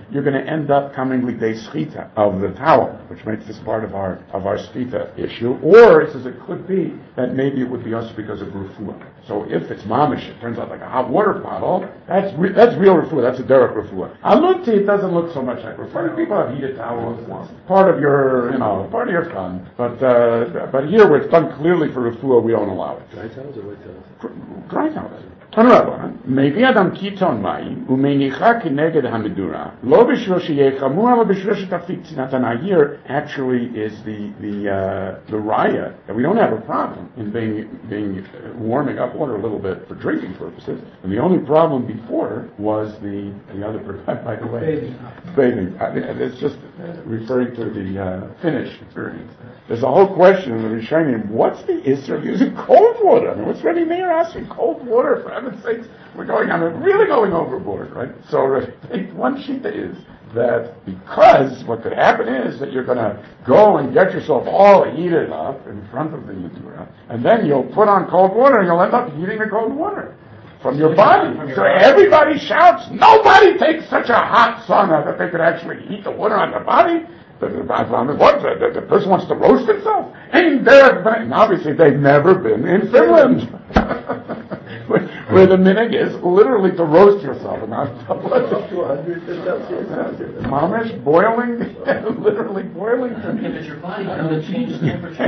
you're going to end up coming with a schita of the towel, which makes this part of our of our schita issue. Or it says it could be that maybe it would be us because of refuah. So if it's mamish, it turns out like a hot water bottle. That's re- that's real refuah. That's a derek refuah. Alunti, it doesn't look so much like refuah. People have heated towels. It's part of your, you know, part of your fun. But uh, but here where it's done clearly for refuah, we don't allow it. Dry towels or wet towels? Dry towels. מביא אדם קיטון מים ומניחה כנגד המדורה לא בשביל שיהיה חמור אבל בשביל שתפיק צנעת הנאה. Here actually is the the uh, the raya that we don't have a problem in being being uh, warming up water a little bit for drinking purposes, and the only problem before was the the other by the way bathing. bathing. I mean, it's just referring to the uh, Finnish experience. There's a whole question in the Rishonim, what's the issue of using cold water? I mean, what's Rebbe Meir asking cold water? For heaven's sakes, we're going on, really going overboard, right? So one shita is that because what could happen is that you're going to go and get yourself all heated up in front of the Yidura, and then you'll put on cold water and you'll end up heating the cold water from your body. So everybody shouts, nobody takes such a hot sauna that they could actually heat the water on the body. The, the, what, the, the person wants to roast himself? Ain't there? And obviously they've never been in Finland. where, where the minig is literally to roast yourself. And I'm up to one hundred Celsius. Mamish, boiling, literally boiling. If it's your body, you know, the change in temperature.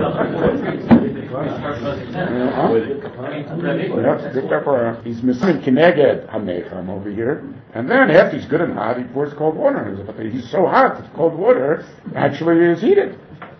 He's missing Kineged Hamecham over here. And then after he's good and hot, he pours cold water in it. But he's so hot that cold water actually is heated.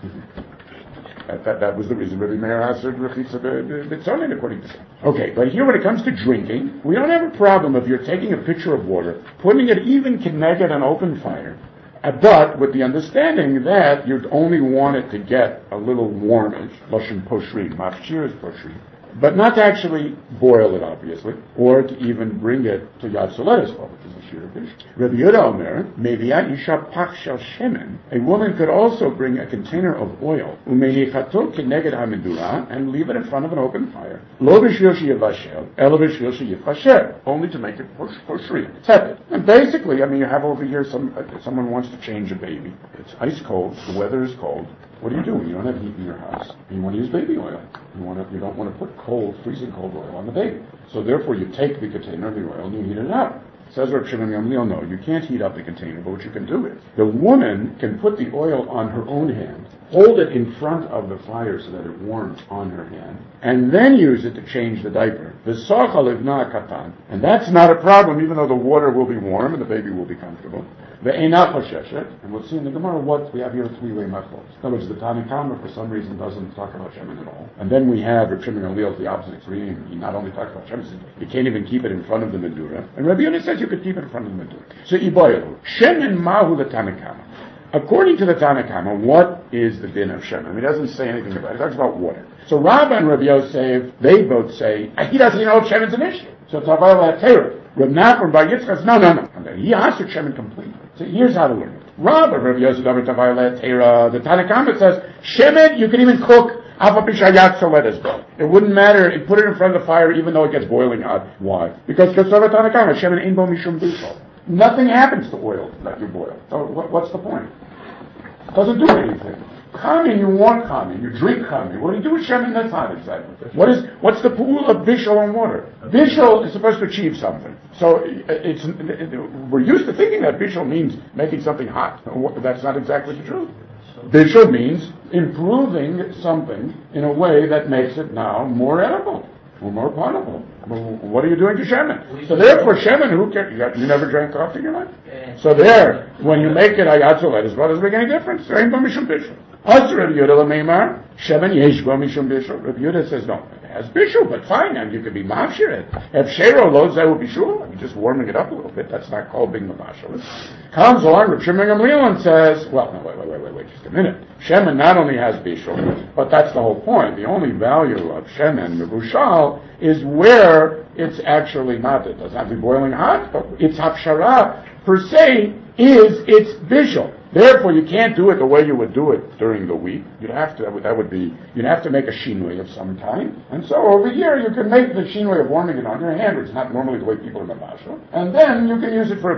That, that, that was the reason Rebbe Meir answered Rechitza B'tzonin, according to some. Okay, but here when it comes to drinking, we don't have a problem if you're taking a pitcher of water, putting it even Kineged an open fire, but with the understanding that you'd only want it to get a little warmish, Lashon Poshri, Mafshir is Poshri, but not to actually boil it, obviously, or to even bring it to Yad Soledes, which is a Shir Bish. Rabbi Yehuda Omer, Meviat Isha Pach Shel Shemen, a woman could also bring a container of oil, Umenichato Keneged HaMedura, and leave it in front of an open fire. Lo B'shvil Sheyivashel, Elo B'shvil Sheyifasher, only to make it push, pushri, tepid. And basically, I mean, you have over here some uh, someone wants to change a baby. It's ice cold, the weather is cold. What do you do when you don't have heat in your house? You want to use baby oil. You want to, you don't want to put cold, freezing cold oil on the baby. So therefore you take the container of the oil and you heat it up. Says Rav Shimon Gamliel, no, you can't heat up the container, but what you can do is, the woman can put the oil on her own hand, hold it in front of the fire so that it warms on her hand, and then use it to change the diaper. V'socha livna katan. And that's not a problem, even though the water will be warm and the baby will be comfortable. Ve'ena chosheshet, and we'll see in the Gemara what we have here, three-way machlokes. In other words, the Tana Kama for some reason doesn't talk about shemen at all. And then we have Rav Shimon Gamliel, the opposite extreme. He not only talks about shemen, you can't even keep it in front of the Medura. And Rabbi Yehuda says you could keep it in front of the Medura. So iboyalu, shemen mahu the Tana Kama. According to the Tana Kama, what is the din of shemen? I mean, he doesn't say anything about it. He talks about water. So Rabba and Rabbi Yosef, they both say, he doesn't know if shemen's an issue. So Tavayla Terah. Rav Nachman Bar Yitzchak says, no, no, no. And then he answered shemen completely. So here's how to learn it. Rabba and Rabbi Yosef, Tavayla Terah. The Tana Kama says, shemen, you can even cook. It wouldn't matter. You put it in front of the fire even though it gets boiling hot. Why? Because nothing happens to oil that you boil. So what's the point? It doesn't do anything. Chamin, you want chamin. You drink chamin. What do you do with shemen? That's not exactly. What is, what's the pool of bishul on water? Bishul is supposed to achieve something. So it's, it, we're used to thinking that bishul means making something hot. That's not exactly the truth. Bishul means improving something in a way that makes it now more edible or more potable. Well, what are you doing to shemen? So therefore, shemen, who cares? You, you never drank coffee in your life? So there, when you make it ayat soledes, what does it make any difference? There ain't no mishum bishul. Us Rabbi Yehuda l'meimar, shemen yesh bo mishum bishul. Rabbi Yehuda says, no, it has bishul, but fine, and you can be mafshir it. If shero lo zehu bishul, I'm just warming it up a little bit, that's not called being mafshir. Comes along Rabbi Shimon Gamliel and says, well, no, wait, wait, wait, wait, wait, just a minute. Shemen not only has bishul, but that's the whole point. The only value of shemen, mevushal, is where it's actually not, it doesn't have to be boiling hot, but its hafshara, per se, is its bishul. Therefore, you can't do it the way you would do it during the week. You'd have to, that would, that would be, you'd have to make a shinui of some kind. And so over here, you can make the shinui of warming it on your hand, which is not normally the way people are mabasha, and then you can use it for a baby.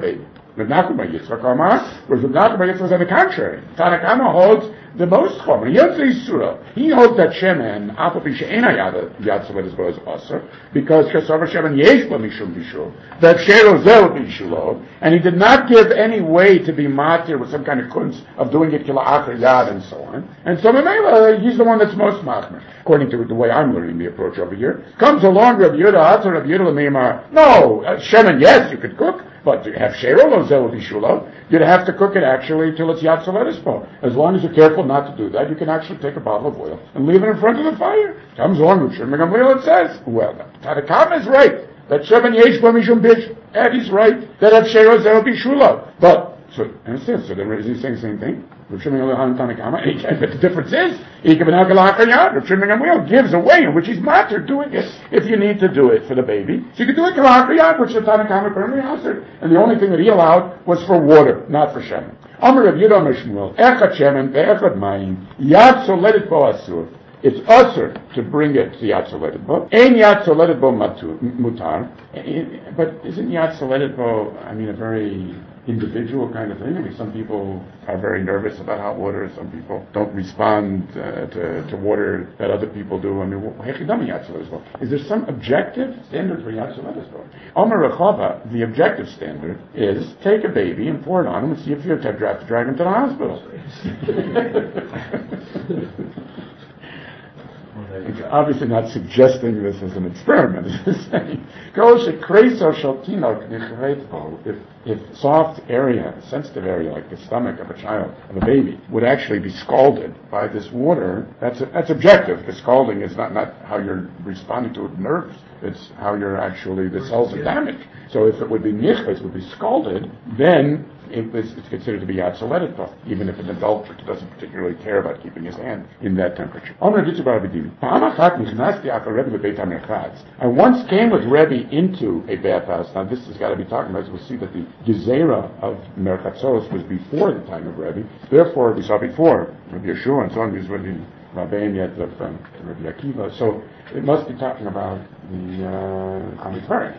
Rav Nachman bar Yitzchak Amar, whereas Rav Nachman bar Yitzchak is on the contrary. Tanakama holds the most chomer. He holds the Surah. He holds that shemen, apapi she'ena yad soledes bo is aser, because chesavar shemen yesh bo mishum bishul, that shero zel bishulo, and he did not give any way to be matir with some kind of kunz of doing it kila acher yad and so on. And so Mamela, he's the one that's most machmer, according to the way I'm learning the approach over here. Comes along Rav Yehuda, Atzar Rav Yehuda Meimar. No, uh, shemen, yes, you could cook, but to have shero lo zel bishulo, you'd have to cook it actually till it's yad soledes bo. As long as you're careful not to do that, you can actually take a bottle of oil and leave it in front of the fire. Comes along with Shimon Gamliel, it says, well, Tanakama is right. That Shemen Yesh Bo Mishum Bish, and he's right. That Av Shero Zeh Bishula. But, so, understand, so then is he saying the same thing? Rav Shimon Gamliel Tanakama, but the difference is, Rav Shimon Gamliel gives a way in which he's matter doing it if you need to do it for the baby. So you can do it Kalachayat, which the Tanakama permanently answered. And the only thing that he allowed was for water, not for Shemen. Amar Rav Yehuda Amar Shmuel, Echad Shemen, Be'echad Mayim, Yad Soledet Bo Asur. It's usher to bring it to Yad Soledet Bo. Ein Yad Soledet Bo Mutar. But isn't Yad Soledet Bo, I mean, a very individual kind of thing? I mean, some people are very nervous about hot water. Some people don't respond uh, to, to water that other people do. I mean, Yad Soledet Bo. Is there some objective standard for Yad Soledet Bo? Omer Rechava, the objective standard is take a baby and pour it on him and see if you have to drag him to the hospital. It's obviously not suggesting this as an experiment. It's saying, if if soft area, sensitive area like the stomach of a child, of a baby, would actually be scalded by this water, that's that's objective. The scalding is not, not how you're responding to it nerves. It's how you're actually, the cells are damaged. So if it would be nichbet, would be scalded, then it was, it's considered to be yad soledet bo, even if an adult doesn't particularly care about keeping his hand in that temperature. I once came with Rebbe into a bathhouse. Now this has got to be talking about, we'll see that the gezerah of Merchatzos was before the time of Rebbe. Therefore, we saw before, Rabbi Yeshua and so on, was Rabbi Rabbein yet of um, Rabbi Akiva. So it must be talking about the uh, Chametz Ferek.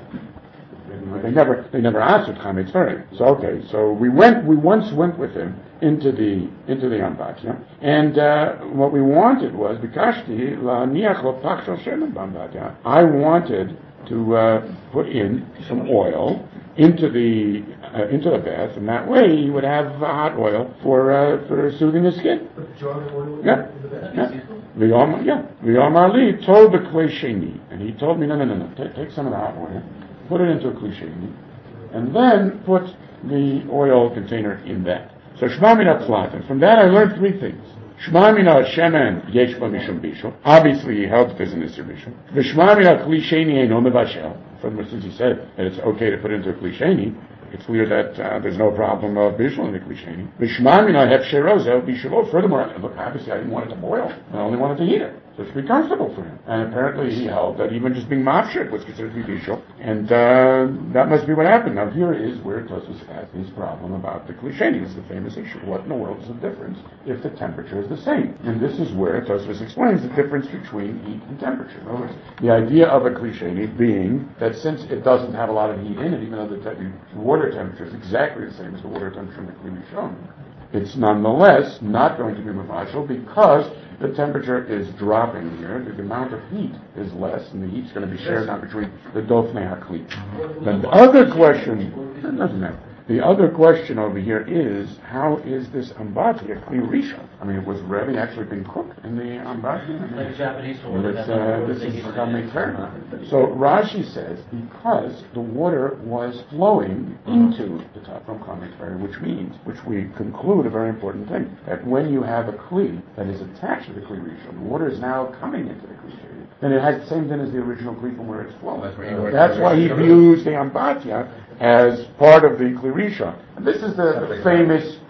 They never, they never answered Chametz Ferek. So okay, so we went, we once went with him into the into the Ambatya, and uh, what we wanted was Bikashti la'niach lo pach shel shemen b'Ambatya. I wanted to uh, put in some oil into the uh, into the bath, and that way he would have hot oil for uh, for soothing his skin. Yeah, yeah. The Omar, yeah, the Omar Li told the Klei Sheni, and he told me, no, no, no, no, take, take some of the hot oil, put it into a Klei Sheni, and then put the oil container in that. So Shema Mina Tzlat. From that I learned three things. Shema Mina Shemen Yesh Ba Mishum Bishul. Obviously he held that there's an Isser Bishul. V'Shema Mina Klei Sheni Eino Mevashel. From since he said that it's okay to put it into a Klei Sheni, it's clear that uh, there's no problem of bishul in the Klei Sheni. V'Shema Mina Hefshero Zel Bishul. Furthermore, look, obviously I didn't want it to boil. I only wanted to heat it. So it should be comfortable for him. And apparently he held that even just being mafshir was considered to be bishul. And uh, that must be what happened. Now here is where Tosfos has his problem about the Klei Sheni. This is the famous issue. What in the world is the difference if the temperature is the same? And this is where Tosfos explains the difference between heat and temperature. In other words, the idea of a Klei Sheni being that since it doesn't have a lot of heat in it, even though the, te- the water temperature is exactly the same as the water temperature in the Klei Rishon, it's nonetheless not going to be mavashal because the temperature is dropping here. The amount of heat is less, and the heat's going to be shared now between the dofnei hakli. Then the other question, it doesn't matter. The other question over here is, how is this ambatya Kli Rishon? I mean, was Rebbe actually being cooked in the ambatya? I mean, Like a Japanese well, water. it's, uh, this is Chametz Ferek. So Rashi says, because the water was flowing into the top from Chametz Ferek, which means, which we conclude a very important thing, that when you have a Kli that is attached to the Kli Rishon, the water is now coming into the Kli Sheni, then it has the same thing as the original Kli from where it's flowing. That's, where That's why he views the ambatya as part of the Kli Rishon. And this is the famous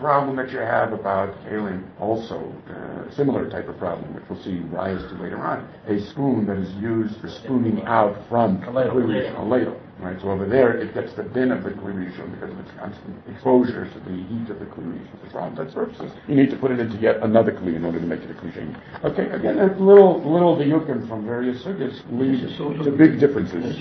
problem that you have about Kalim, also uh, similar type of problem, which we'll see rise to later on. A spoon that is used for spooning out from a ladle. A ladle. Right, so over there it gets the bin of the Kli Rishon because of its constant exposure to the heat of the Kli Rishon. For all intents and purposes, you need to put it into yet another Kli in order to make it a Kli Sheni. Okay, again, a little little diyukim from various sugyas lead to big differences.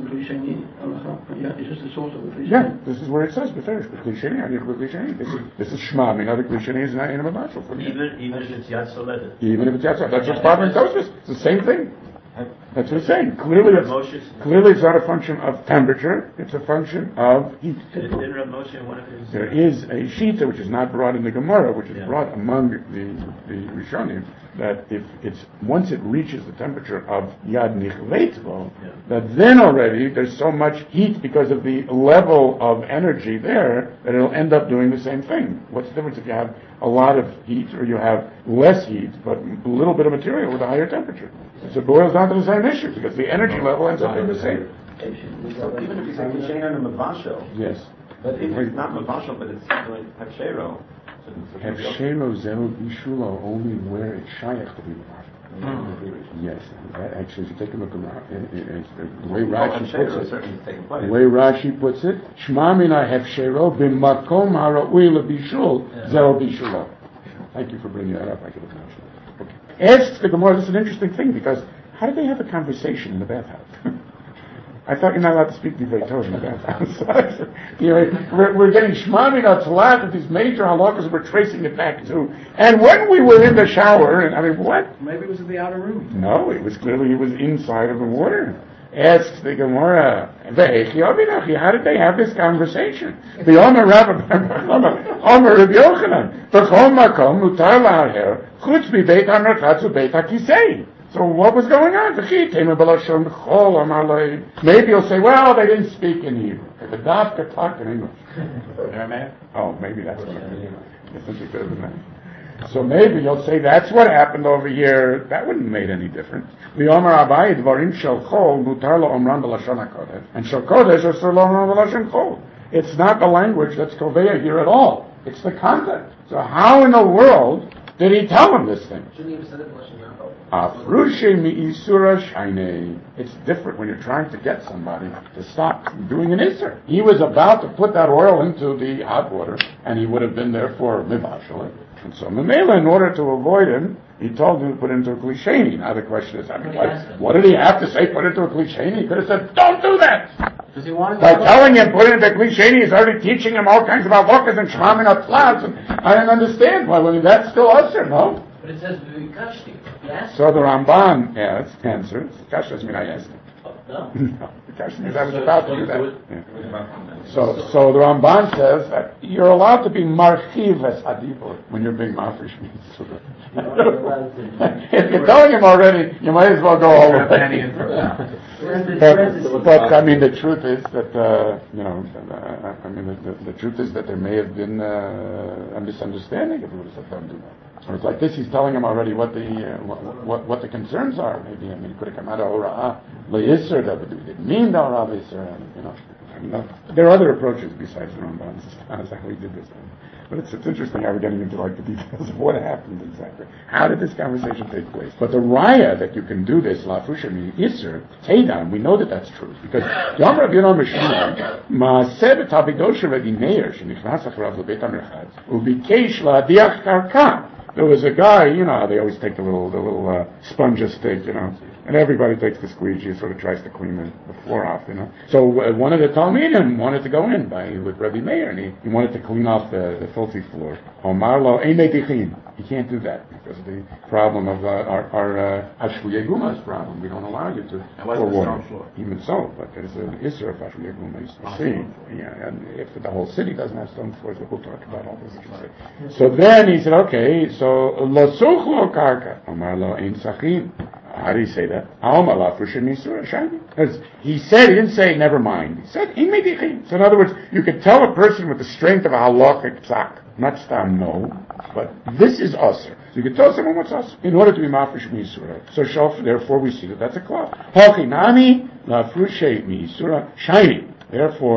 Yeah, this is where it says beferish Kli Sheni. I need a Kli Sheni. This is this is Shema. I mean, other Kli Sheni is not in a mashal for me. Even even if it's Yad Soledet. Even if it's Yad Soledet, that's what's bothering Tosfos. It's the same thing. That's what it's saying. Clearly, it's, clearly it's not a function of temperature. It's a function of heat. There is a shita which is not brought in the Gemara, which is yeah. brought among the the Rishonim, that if it's once it reaches the temperature of Yad Nichleitvo, yeah. that then already there's so much heat because of the level of energy there that it'll end up doing the same thing. What's the difference if you have a lot of heat or you have less heat but a little bit of material with a higher temperature? So it boils down to the same issue because the energy level ends up being the same. So even if you say Mishain and Mavashel, yes, but if it's not Mavashel, but it's like Hefshero, Hefshero Zero Bishulo only where it's shaykh to be Mavashel. Mm. Yes, that actually, if you take a look around, it, it, it's the, the way Rashi puts it. The way Rashi puts it, Shma mina Hefshero b'makom hara'ui lebishul Zero Bishulo. Thank you for bringing that up. I could have mentioned it. Asks the Gemara, this is an interesting thing, because how did they have a conversation in the bathhouse? I thought you're not allowed to speak before Torah in the bathhouse. you know, we're, we're getting shmami natzalat at these major halachas we're tracing it back to. And when we were in the shower, and I mean, what? Maybe it was in the outer room. No, it was clearly, it was inside of the water. Asks the Gemara, how did they have this conversation? The Omer Rabbi, Omer Rabbi Yochanan, B'chol makom mutar la'aher, chutz b'beit ha'merchatz u'beit ha'kisei. So what was going on? Maybe you'll say, well, they didn't speak in Hebrew. The Dafka talked in English. Oh, maybe that's what I mean. I think it could have been that. So maybe you'll say that's what happened over here. That wouldn't have made any difference. The Omer Abai Dvarim Shel Chol Mutar Lo Omran B'Lashon HaKodesh, and Shel Kodesh Asur Lo Omran B'Lashon Chol. It's not the language that's Koveya here at all. It's the content. So how in the world did he tell him this thing? Shouldn't he have said it B'Lashon HaKodesh? Afrushe mi'isura shaynei. It's different when you're trying to get somebody to stop doing an isur. He was about to put that oil into the hot water, and he would have been there for mivashal. And so Mamela, in order to avoid him, he told him to put it into a Kli Sheni. Now the question is, I mean, what, what did he have to say, put it into a Kli Sheni? He could have said, don't do that! Because he wanted By telling him, put it into a Kli Sheni, he's already teaching him all kinds about lokas and shmam and atlas, and I didn't understand. Well, I mean, that's still usher, no? But it says, Vikashti. So the Ramban asks, answers, Kash doesn't mean I asked him. No. No. Kash means I was about to do that. Yeah. So, so the Ramban says that you're allowed to be marchiv as adibur when you're being mafresh. If you're telling him already, you might as well go all the way. But, but I mean, the truth is that uh, you know, uh, I mean, the, the, the truth is that there may have been uh, a misunderstanding if he would have said, don't do that. Or it's like this, he's telling him already what the uh, what, what what the concerns are. Maybe I mean, it could have come out of Hora'ah le'isr, that would didn't mean the Hora'ah le'isr, you know. I mean, there are other approaches besides the Ramban. That's how we did this one. But it's, it's interesting how we're getting into like the details of what happened exactly. How did this conversation take place? But the raya that you can do this, la'fushim isr, teidam, we know that that's true. Because Yom Rav Yonah Mishmah, ma'aseh b'tavidoshe Rabbi Meir, shenichnas acharav lebeit hamerchatz, ubikesh la'adiach karka. There was a guy, you know how they always take the little, the little uh, sponge stick, you know, and everybody takes the squeegee, sort of tries to clean the, the floor off, you know. So uh, one of the Talmidim wanted to go in by with Rabbi Meir, and he, he wanted to clean off the, the filthy floor. Omar lo ein metichin. He can't do that because of the problem of uh, our our Ashvuyei Guma's problem. We don't allow you to pour water. Even so, but there's an Isra of Ashvuyei Guma. See, yeah, and if the whole city doesn't have stone floors, we'll talk about all this. So then he said, okay, so lo such lo karka. Omar lo ein sachin. How do you say that? Because he said, he didn't say, never mind. He said, so in other words, you could tell a person with the strength of a halachic psak, not stam, no, but this is usr. So you could tell someone what's usr in order to be mafresh misura. So shelf, therefore we see that that's a cloth. Hochinami lafrushe misura, shiny. Therefore,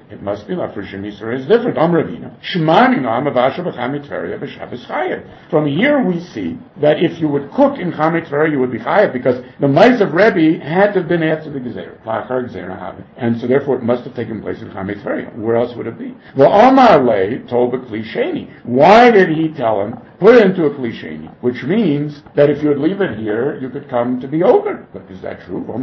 It must be Lafrishim Yisrael is different. Am Ravina. Shmani no Amavasha b'chamitveria b'Shabbos chayev. From here we see that if you would cook in chamitveria, you would be chayev because the mice of Rebbe had to have been after the gezerah, lachar gezerah have, and so therefore it must have taken place in chamitveria. Where else would it be? Well, Amar Le told the klisheni. Why did he tell him? Put it into a klisheni, which means that if you would leave it here, you could come to be over. But is that true? I,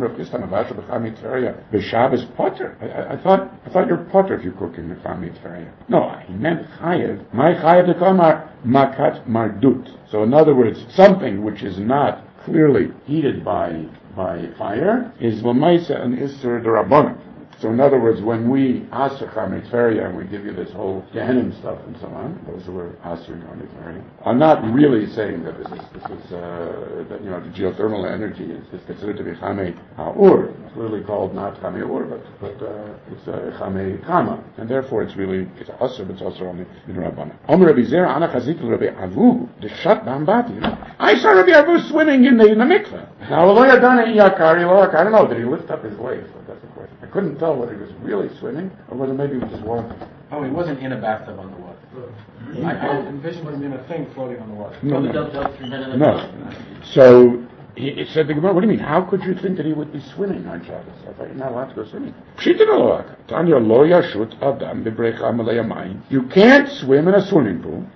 I, I thought I thought you're potter if you cook in the chamitveria. No, he meant chayev. My chayev to come makat mardut. So in other words, something which is not clearly heated by by fire is lamaisa and isser derabbanan. So in other words, when we aser chamitveria and we give you this whole Gehenim stuff and so on, those who are asering chamitveria, I'm not really saying that this is this is uh, that you know the geothermal energy is, is considered to be chamei ha'ur. It's clearly called not chamei ur, but but uh, it's uh, chamei chama, and therefore it's really it's aser, but it's also on the Rabbanan. Omer Rabbi Zera ana chazit Rabbi Avu the shat bambati. I saw Rabbi Avu swimming in the in the mikveh. Now lo yadana iyakari lo I don't know. Did he lift up his legs? That's the question. I couldn't tell whether he was really swimming or whether maybe he was just walking. Oh, he wasn't in a bathtub on the water. I, I envisioned him in a thing floating on the water. No, no. no. So he, he said to the Gemara, what do you mean? How could you think that he would be swimming on Shabbos? I thought you're not allowed to go swimming. You can't swim in a swimming pool.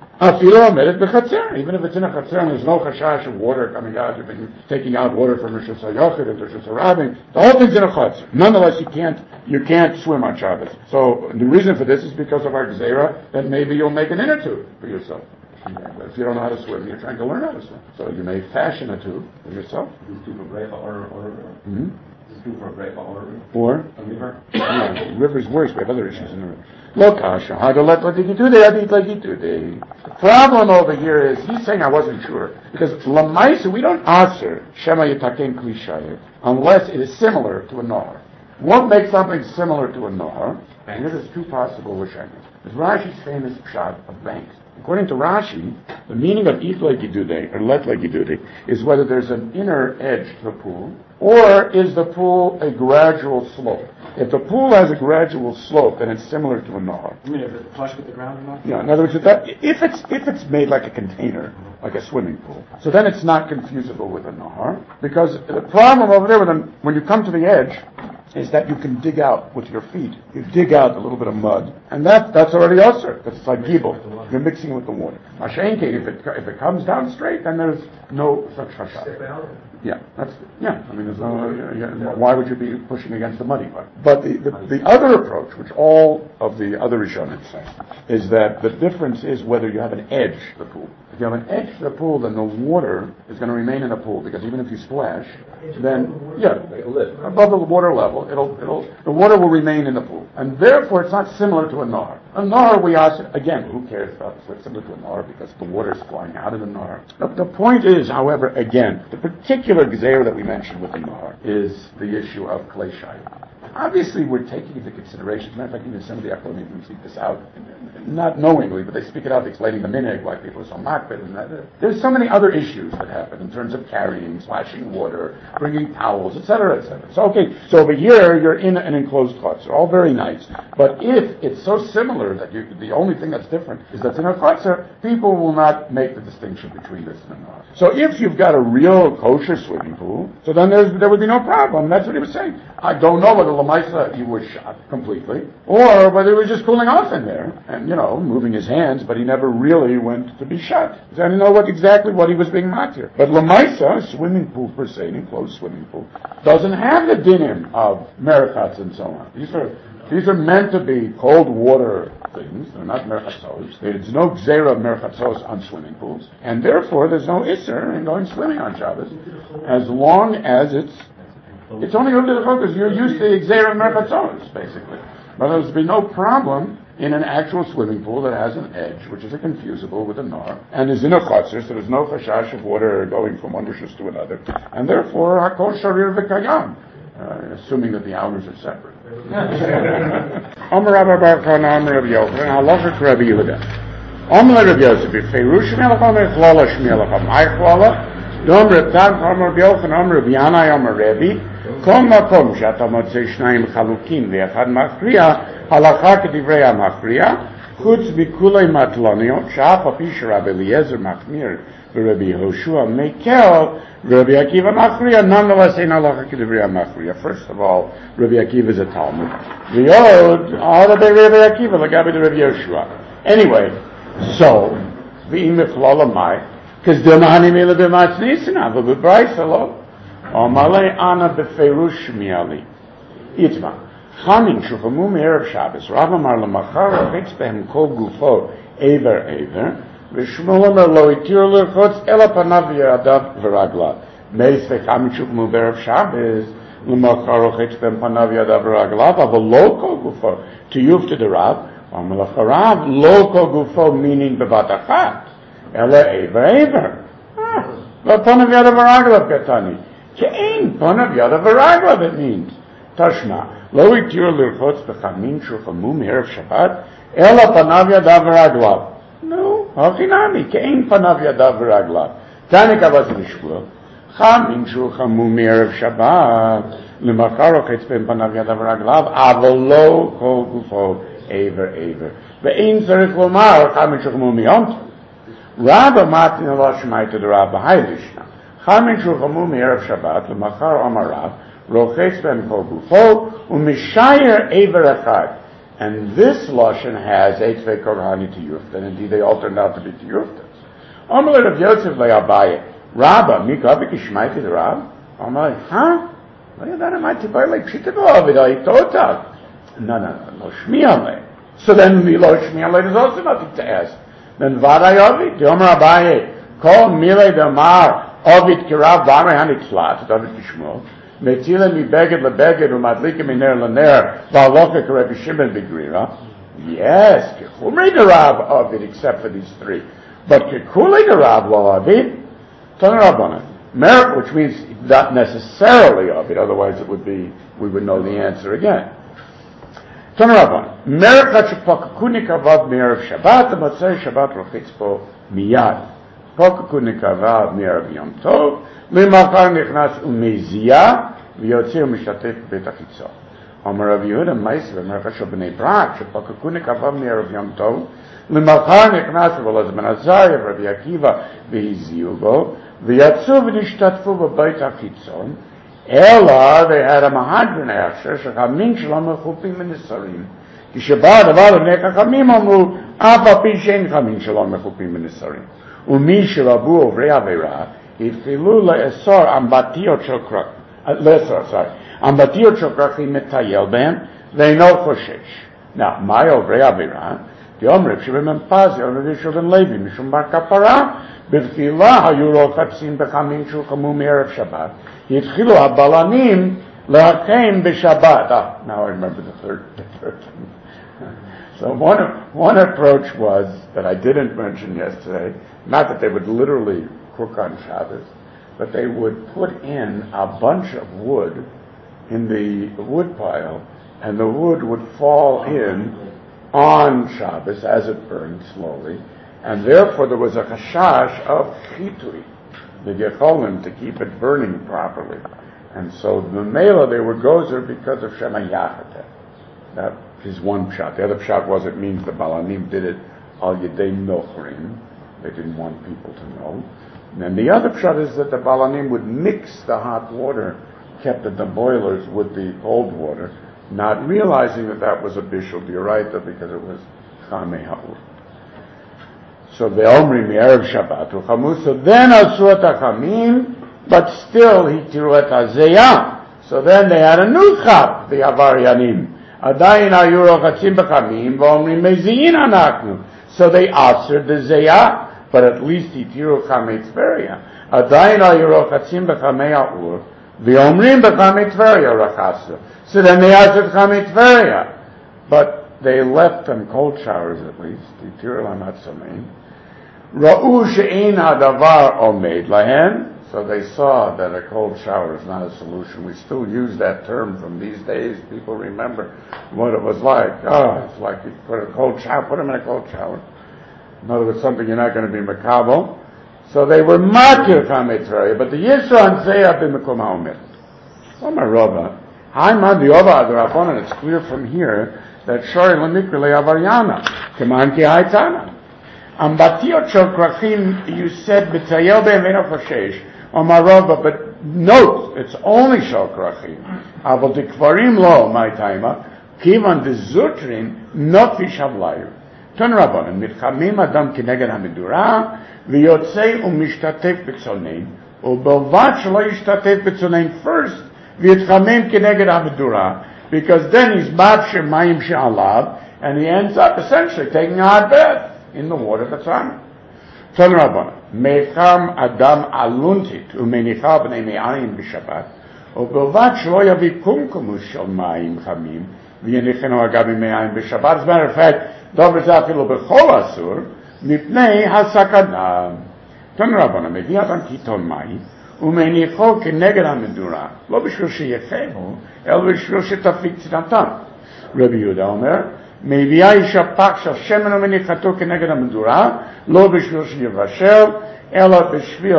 Even if it's in a chatzer and there's no chashash of water coming out, you've been taking out water from Rosh Hashanah and Rosh Hashanah, the whole thing's in a chatzer. Nonetheless, you can't you can't swim on Shabbos. So the reason for this is because of our gezerah that maybe you'll make an inner tube for yourself. If you don't know how to swim, you're trying to learn how to swim. So you may fashion a tube for yourself. This is for Breva or or mm-hmm. This is for Breva or or a river. Yeah, the river's worse. We have other issues in the river. Look, Asha, how to let what did you do there? How like you do there? The problem over here is he's saying I wasn't sure because lamaisa we don't answer shema yitaken klishayev unless it is similar to a nahar. What makes something similar to a nahar? And here there's two possible rishonim. There's Rashi's famous pshat of banks. According to Rashi, the meaning of eat like you do they or let like you do they is whether there's an inner edge to the pool or is the pool a gradual slope. If the pool has a gradual slope, then it's similar to a nahar. You mean if it's flush with the ground or not? Yeah, in other words, if, that, if it's if it's made like a container, like a swimming pool, so then it's not confusable with a nahar, because the problem over there with an, when you come to the edge is that you can dig out with your feet. You dig out a little bit of mud, and that that's already usher. That's like gibel. You're mixing it with the water. Mashain if it if it comes down straight, then there's no such hashah. Yeah, that's yeah. I mean, there's no. Uh, yeah, why would you be pushing against the muddy part? But the, the the other approach, which all of the other Rishonim say, is that the difference is whether you have an edge to the pool. If you have an edge to the pool, then the water is going to remain in the pool because even if you splash, then yeah, above the water level, it'll it'll the water will remain in the pool, and therefore it's not similar to a nahar. A nahar, we ask again, who cares about it's similar to a nahar because the water is flowing out of the nahar. The, the point is, however, again, the particular gezerah that we mentioned with the nahar is the issue of klei shayim. Obviously, we're taking into consideration. As a matter of fact, even some of the Achronim even speak this out, not knowingly, but they speak it out, explaining the minhag, why people are so makbid, and that. There's so many other issues that happen in terms of carrying, splashing water, bringing towels, et cetera, et cetera. So, okay, so over here, you're in an enclosed chutzner, all very nice. But if it's so similar that you, the only thing that's different is that's in a chutzner, people will not make the distinction between this and another. So if you've got a real kosher swimming pool, so then there's, there would be no problem. That's what he was saying. I don't know whether Lamaisa he was shot completely, or whether he was just cooling off in there, and, you know, moving his hands, but he never really went to be shot. So I don't know what exactly what he was being mocked here. But Lamaisa, swimming pool per se, an enclosed swimming pool, doesn't have the dinim of merachats and so on. These are These are meant to be cold water things. They're not merchatzos. There's no gzera of merchatzos on swimming pools. And therefore, there's no isser in going swimming on Shabbos, as long as it's, it's only over to the focus. You're used to the gzera of merchatzos, basically. But there's be no problem in an actual swimming pool that has an edge, which is a confusable with a nar, and is in a chutzner, so there's no chashash of water going from one rishus to another. And therefore, hakol sharir v'kayam. Uh, assuming that the hours are separate. Omer Rabbi Bar Chana, Omer Rabbi Yochanan, Halacha Rabbi Yehuda. Omer Rabbi Yosef, Beferush Melech Omer Chlala Shmelech Omer Chlala. Omer Rabbi Omer Rabbi Yochanan, Omer Rabbi Yanai, Omer Rabbi. כל מקום שאתה מוצא שניים חלוקים ואחד מכריע, הלכה כדברי המכריע, חוץ מכולי מטלוניות, שאף על פי שרבי אליעזר מחמיר ורבי יהושע מקל, Rabbi Akiva Machriya, nonetheless ain't halacha k'divrei Machriya. First of all, Rabbi Akiva is a Talmud. V'yod, all of the Rabbi Akiva, l'gabi the Rabbi Yeshua. Anyway, so, v'im miflala mai, because dilmahani mila b'matznisina, v'b'braisa lo, omalei ana b'ferush miali. Yitzma, chamin shuchamu me'erev Shabbos, Rav amar l'machar rachitz behem kol gufo, ever, ever, ושמואל אומר לא התיר לרחוץ אלא פניו וידיו ורגליו. מייס וחמין שוכמו בערב שבס, למחר רוחץ בין פניו וידיו ורגליו, אבל לא כל גופו, תיוף תדרב, אומר לך הרב, לא כל גופו meaning בבת אחת, אלא עבר עבר. לא פניו וידיו ורגליו קטני, כי אין פניו וידיו ורגליו it means. תשמע, לא התיר לרחוץ בחמין שוכמו מערב שבת, אלא פניו וידיו ורגליו. No, Hachinami, Kein Panav Yadav V'Raglav. Tani Kavas Nishvur, Chamin Shulchamu Me'erev Shabbat, L'machar Rochetz Ben Panav Yadav V'Raglav, Aval Lo Kol Gufo Ever Ever. Ve'ein Tzarich Lomar, Chamin Shulchamu Me'ont. Rabba Matin Allah Shemaita the Rabba Hailishna. Chamin Shulchamu Me'erev Shabbat, L'machar Amarav, Rochetz Ben Kol Gufo, U'mishayer Ever Echad. And this Lashon has Eitzvei Korhani to Yuftan. Indeed, they all turned out to be to Yuftans. Omer of Yosef le'abaye, Rabba, Mikavi kishmaiti the Rab? Omer, huh? Well, then I might buy like Pshitabo of it, I thought of. No, no, no, lo shmi'aleh. So then, lo shmi'aleh is also nothing to ask. Then, vaday ovid, the Omer abaye, kol milei damar, ovid kirav v'amei hanitzlat, ovid kishmo, Metzilim mibeged lebeged umadlikim miner lener v'alocha k'Rebbe Shimon b'Grira. Yes, k'chumri derav avid, except for these three. But k'kuli derav lo avid, Tana Rabbanan. Merit, which means not necessarily avid, otherwise it would be, we would know the answer again. Tana Rabbanan. Merit k'chapakakunik avad me'erev Shabbat, amatzei Shabbat rochitz po miyad. Pakakunik avad me'erev Yom Tov, למחר נכנס ומזיע ויוצא ומשתתף בבית החיצון. אומר רב יהודה מייס ומרחה של בני ברק שפקקו נקבה מערב יום טוב, למחר נכנס ולזמן עזריה ורבי עקיבא והזיעו בו ויצאו ונשתתפו בבית החיצון, אלא they had a mahadran after שחמים שלא מחופים מנסרים. כשבא הדבר לבני חכמים אמרו אף על פי שאין חמים שלא מחופים מנסרים. ומי שרבו עוברי עבירה התחילו לאסור אמבטיות של כרכים, לאסור, sorry, אמבטיות של כרכים מטייל בהם, ואינו חושש. Now, מה עוברי עבירה? תאמר רב שבן פזי, או רבי שבן לוי, משום בר כפרה, בתחילה היו רוחצים בחמים שולחמו מערב שבת, התחילו הבלנים להקם בשבת. Ah, now I remember the third, the third thing. So one, one approach was, that I didn't mention yesterday, not that they would literally cook on Shabbos, but they would put in a bunch of wood in the wood pile, and the wood would fall in on Shabbos as it burned slowly, and therefore there was a chashash of chitui, the gecholim, to keep it burning properly. And so the mela, they were gozer because of Shema Yachateh. That is one pshat. The other pshat was it means the Balanim did it al yedei nochrim. They didn't want people to know. And the other pshat is that the Balanim would mix the hot water kept at the boilers with the cold water, not realizing that that was a bishul d'oraita because it was chamei ha'ur. So the omri mi'erev Shabbat u'chamu, so then asu et hachamim, but still hitiru et hazeyah. So then they had a new chap, the avaryanim. Adayin hayu rochatzim b'chamim v'omri meziyin anachnu. So they answered the zeyah. But at least hitiru chamei tveria. Adayin hayu rochatzim b'chamei ha'ur, v'omrim b'chamei tveria rachasu. So then they answered chamei tveria. But they left them cold showers at least. Hitiru l'matzamein. Ra'u she'ein hadavar omed lahen. So they saw that a cold shower is not a solution. We still use that term from these days. People remember what it was like. Oh, it's like you put a cold shower, put them in a cold shower. In other words, something you're not going to be makabel. So they were makir chamei tveria, but the Yisro and Zeyah b'mekom ha'omer. Omar Rava, Haiman the Ova the Rabbanan, it's clear from here that Shari Lemikri Le'avaryana, Keman Ki Haitana. Ambatiot Shel Krachim, you said, B'tzayel Be'emeno Choshesh, Omar Rava, but note, it's only Shel Krachim. Aval Dikvarim Lo, my timer, Kivan the Zutrin, not Vishavlayu. Ton Rabbanan, Mitchamim Adam Kineged HaMedura, V'yotzei U'mishtatef B'tzonein, U'belvat Shelo Yishtatef B'tzonein first, V'yitchamim Kineged HaMedura, because then he's Mabshe Mayim She'alav, and he ends up essentially taking a hot bath in the water that's on him. Ton Rabbanan, Mecham Adam Aluntit, U'menicha B'nei Me'ayim B'Shabbat, U'belvat Shelo Yavi Kumkumus Shel Mayim Chamim, V'yenichenu Agabi Me'ayim B'Shabbat. As a matter of fact, Dover Zafilu B'chol Asur, Mipnei HaSakana. Ton Rabbanan, Mevi Adam Kiton Mayim, U'menicho Kineged HaMedura, Lo B'shvil She'yechevu, El B'shvil She'tafik Tzinatam. Rabbi Yehuda Omer, מביאה אישה פח של שמן ומניחתו כנגד המדורה, לא בשביל שיבשל, אלא בשביל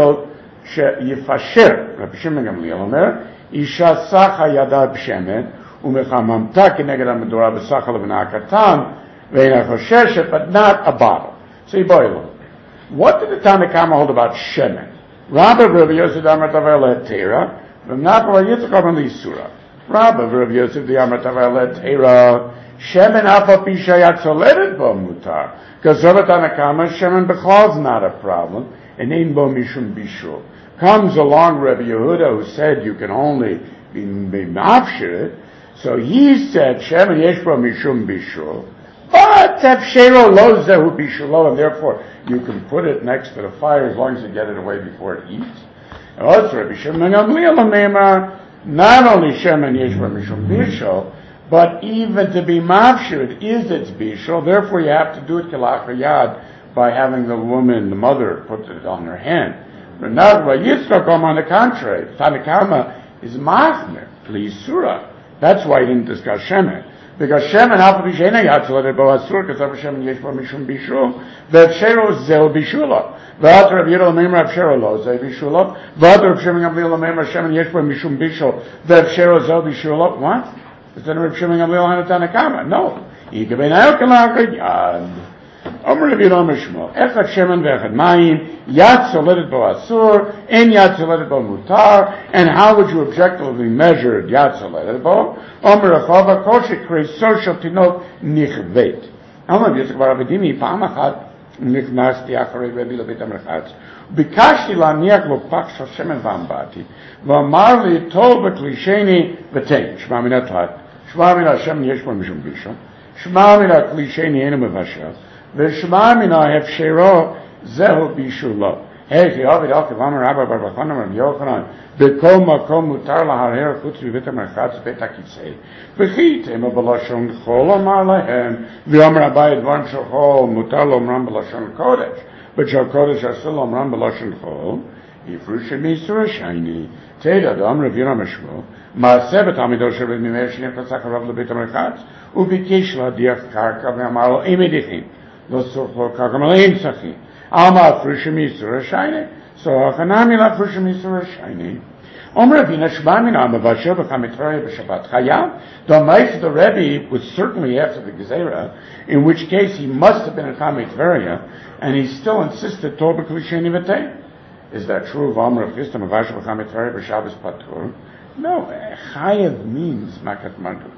שיפשר. רבי שמעון גמליאל אומר, אישה סחה ידה בשמן, ומחממתה כנגד המדורה בסך הלבנה הקטן, ואינה חוששת, but not a bottle. So בואי לו. What did the Tanakama hold about shemen? Rabbi Rabbi Yosef the Amar Tavar led Teira, v'mnapala yitzchak on the Yisura. Rabbi Rabbi Yosef the Amar Tavar led Teira, Shemen Afa Pisha Yatzoledet Bo Mutar. Because Rabbi Tanakama, Shemen Bechal is not a problem, and Ein Bo Mishum Bishul. Comes along Rabbi Yehuda, who said you can only be, be mafshir, so he said Shemen Yesh Bo Mishum Bishul, but Tefshero Lo Zehu Bishulo, and therefore you can put it next to the fire as long as you get it away before it eats. And also Rabbi Shimon Gamliel Amema, not only Shemen Yesh Bo Mishum Bishul, but even to be mafshir is its bishul, therefore you have to do it kilachayad by having the woman, the mother, put it on her hand. But now, Yitzchak, on the contrary, Tanakama is machmir, please surah. That's why he didn't discuss shemen. Because shemen, half of the shemen, yatzoled bo asur, because of shemen yesh bo mishum bishul, that shero zel bishula. V'at Rav Yehuda l'meim Rav Shero lo zel bishula. V'at Rav Shimon Gamliel l'meim Rav shemen yesh bo mishum bishul, that shero zel bishula. What? Is that Rav Shimon Gamliel Tanakama? No. Yikabenayo kalachayad. Omer Rav Yehuda Omer Shmuel. Echad shemen ve'echad mayim. Yad soledet bo asur. En yad soledet bo mutar. And how would you objectively measure yad soledet bo? Omer Rechava kol shekrei social tinok nichvet. Omer Yitzchak bar Avedimi pa'am achat נכנסתי אחרי רבי לבית המרחץ, ביקשתי להניח לו פח של שמן ואמבטי, ואמר לי, טוב בכלישני ותן, שמע מן התלת, שמע מן השמן יש בו משום בישו, שמע מן הכלישני אינו מבשל, ושמע מן ההפשרו זהו בישולו. היכי עובד אלכי ואמר רבא בר בחנן רבי יוחנן, בכל מקום מותר להרהר חוץ מבית המרחץ בית הכיסא, וכי תאמר בלשון חול אמר להם, ואמר אביי דברים של חול מותר לאומרם בלשון קודש, ושל קודש אסור לאומרם בלשון חול, יפרוש מאיסור השני, תדע דאמר רבי יונה משמעו, מעשה בתלמידו של רבי מאיר שנכנס אחריו לבית המרחץ, וביקש להדיח קרקע ואמר לו, אין מדיחים, לא צורך לו קרקע, אבל אין צריכים. Alma Frusha Misura Shine. So Hanamila Frusha Misura Shine. Omer Ravina Shbamina Mavashir B'Chamitvarya B'Shabbat Chayav. The Maish the Rebbe was certainly after the Gezerah, in which case he must have been a Chamitvarya, and he still insisted Torah Klisheni V'Tei. Is that true of Omer Chisda Mavashir B'Chamitvarya B'Shabbos Patur? No, Chayav means Makat Mardut.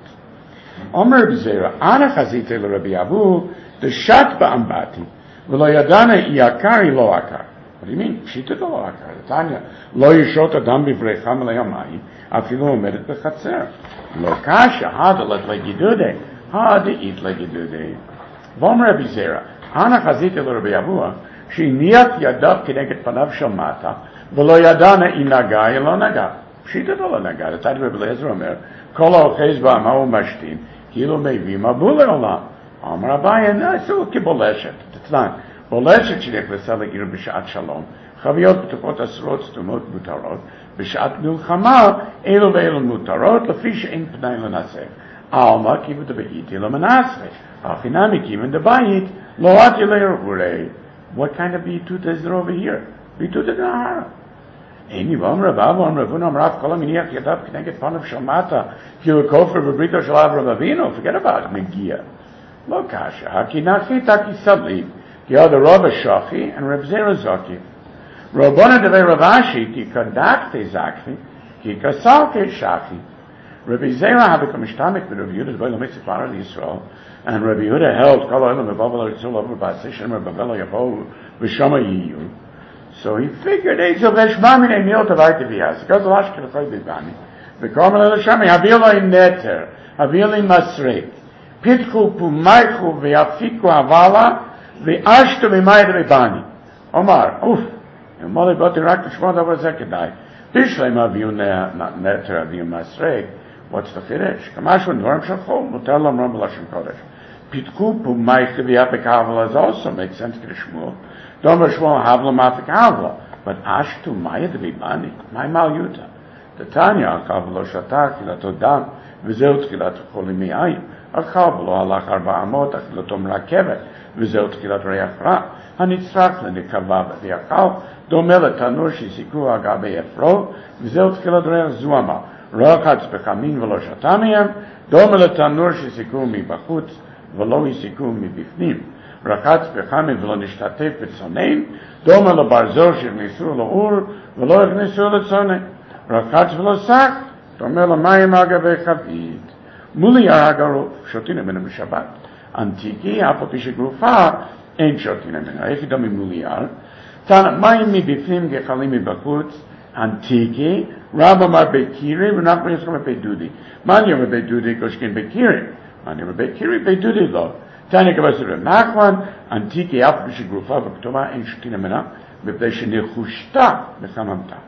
Omer Gezerah Ana Chazite L'Rabbi Abu the Shat Ba'ambati. V'lo yadana iyakari lo akar. What do you mean? Pshita lo akar. Tanya. Lo yishot adam b'vrecha melei hamayim. Afilu omedet b'chatzer. Lo kasha. Hada let legidude. Hada eat legidude. V'omer Rabbi Zera. Hana chazite lo Rabbi Avua. Shiniat yadav kineget panav shel mata. V'lo yadana inaga elo naga. Pshita lo naga. Tanya Rabbi Lezer omer. Kol ha'ochez ba'amahu mashtin. Kilo meivim abule olam. Amar Abaye, no, it's all kiboleshet. It's not. Boleshet שנכנסה לעיר בשעת שלום, חביות פתוחות אסורות סתומות מותרות, בשעת מלחמה אלו ואלו מותרות, לפי שאין פנאי לנסך. עלמא כיוון דבעיתי לא מנסך, אך אינמי כיוון דבעית לא עתי להרהורי. What kind of ביטות is there over here? ביטות דנהרה. Any Amr Rav Amr Ravuna Amr Rav Kol Aminiach Yadav K'neged Panav Shalmata Ki Ukofer V'Brito Shel Avram Avinu. Forget about Megia. Lo Kasha. Haki Nachi Taki Sabli. Ki Ada Rav Shachi and Rav Zera Zaki. Rabbana Devei Rav Ashi Ki Kadakte Zakfi Ki Kasalke Shachi. Rabbi Zera had become Ishtamik with Rabbi Yehuda's Boil Mitzvah Par Yisrael, and Rabbi Yehuda held Kol Olam Mevavel Yitzul over Basishan Rabbi Bela Yavo V'Shama Yiyu. So he figured Eizel Veshmami Neimil Tavai Tivias. Goes Lash Kelefay Bivani. V'Kormal Elashami Haviloi Neter Havili Masrek Pitchu Pumaychu V'Yafiku Havala V'Ashtu V'Mayed V'Bani. Omar, Oof. Moli Boti Rak T'Shmod Over Zekedai. Bishlem Havil Neter Havil Masrek. What's the Kiddush? Kamashun Dvarim Shachol, Mutal Amram B'Lashon Kodesh. Pitku Pumaych V'Yapik Havla also makes sense to Shmuel. Domer Shmuel Havla Mafik Havla, but Ashtu Mayed V'Bani, my Malyuta. The Tanya Kavlo Shatak Kilato Dam V'Zeu Tchilat Choli Mi'ayim Akavlo Halach Arba Amot Akilatom Rakevet V'Zeu Tchilat Reach Ra Hanitzrach L'Nikavav V'Yakal Domel Tanur Shisiku Agabe Efro V'Zeu Tchilat Reach Zuama Rachatz Bechamin V'Lo Shatamiam Dome LeTanur Shisiku MiBachutz V'Lo Yisiku MiBifnim Rachatz Bechamin V'Lo Nishtatef B'Tzonein Dome LeBarzor Shivnisu L'Ur V'Lo Yivnisu L'Tzonein Rachatz V'Lo Sak Dome LeMayim Agabe Chavid Muli Aragaru Shotina B'Nem Shabbat Antiki Apopi Shegrufa Ein Shotina B'Nem Echidomi Muli Ar Tan Mayim MiBifnim Gechalim MiBachutz Antiki Rabamar Bekiri, we're not going to come Bedudi. Manya Bedudi, Goshkin Bekiri. Manya Bekiri, Bedudi lo. Tanya Kabasir Nachman, Antiki Alpish Grufa, Vaktoma, and Shkinamena, Bebeshin Hushta, Besamamta.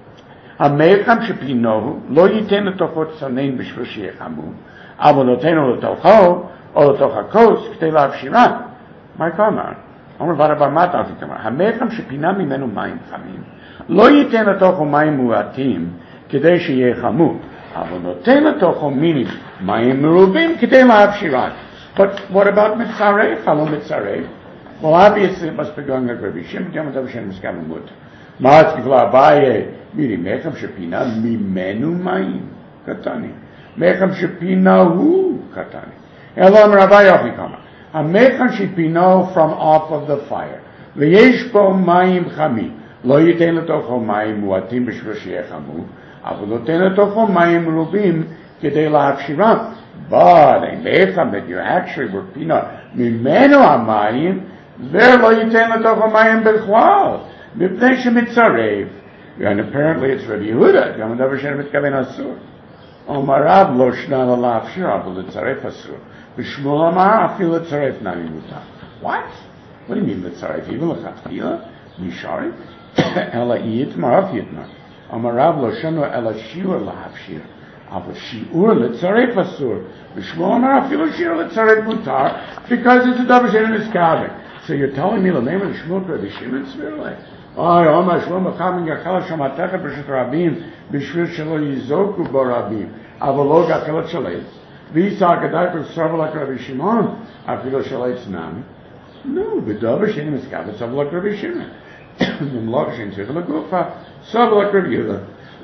Amerikam Shapinohu, Lo Yitain Tokot Sanin Bishrushi Hamu, Abonoteno Toho, or Tohakos, Ktelav Shiran. My Kamar. Omar Varabamata Afikama. Amerikam Shapinami Menu Main Hamim. לא ייתן לתוכו מים מועטים כדי שיהיה חמור, אבל נותן לתוכו מינים מים מרובים כדי להפשירן. But what about mitzaref? Hello mitzaref. Well, obviously it must be going like Rabbi Shimon, Yom Shem Miskamut. Ma'at Kivla Abaye, Miri Mecham Shepina, Mimenu Mayim, Katani. Mecham Shepina Hu, Katani. Elam Rabbi Yochikama. A Mecham Shepina from off of the fire. V'yesh Mayim Chami. לא ייתן לתוכו מים מועטים בשביל שיהיה חמור, אבל נותן לתוכו מים מרובים כדי להפשירם. But a mecham that you actually were peanut, ממנו המים, זה לא ייתן לתוכו מים בכלל, מפני שמצרף. And apparently it's Rabbi Yehuda, גם הדבר שמתכוון אסור. אומר רב לא שנה לו להפשיר, אבל לצרף אסור. ושמואל אמר, אפילו לצרף נמי מותר. What? What do you mean לצרף? even לכתחילה? נשאר? אלא יתמר אף יתמר. אמר רב לא שנו אלא שיעור להפשיר. אבל שיעור לצרף אסור. ושמואל אמר אפילו שיעור לצרף מותר, because it's a דבר שאין נזכר. So you're telling me לנאמר לשמואל רבי שמעון סביר לי? אוי, אומר שמואל מחמין גחל שמתכת ברשות רבים, בשביל שלא יזוקו בו רבים, אבל לא גחלת של עץ. ויסע הגדאי פרסבל רק רבי שמעון, אפילו של עץ נמי. נו, בדבר שאין נזכר, סבל רק רבי שמעון. ממלוך שאין צריך לגופה, סבל רק רבי יהודה.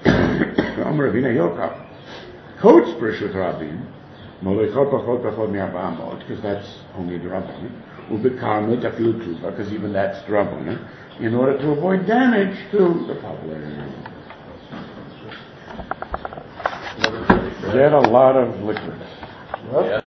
אומר רבינה יוקה, קוץ ברשות רבים, מוליכות פחות פחות מארבעה מאות, because that's only the Rabbanim, ובקרמות אפילו תרופה, because even that's the Rabbanim, in order to avoid damage to the population. Get a lot of liquids.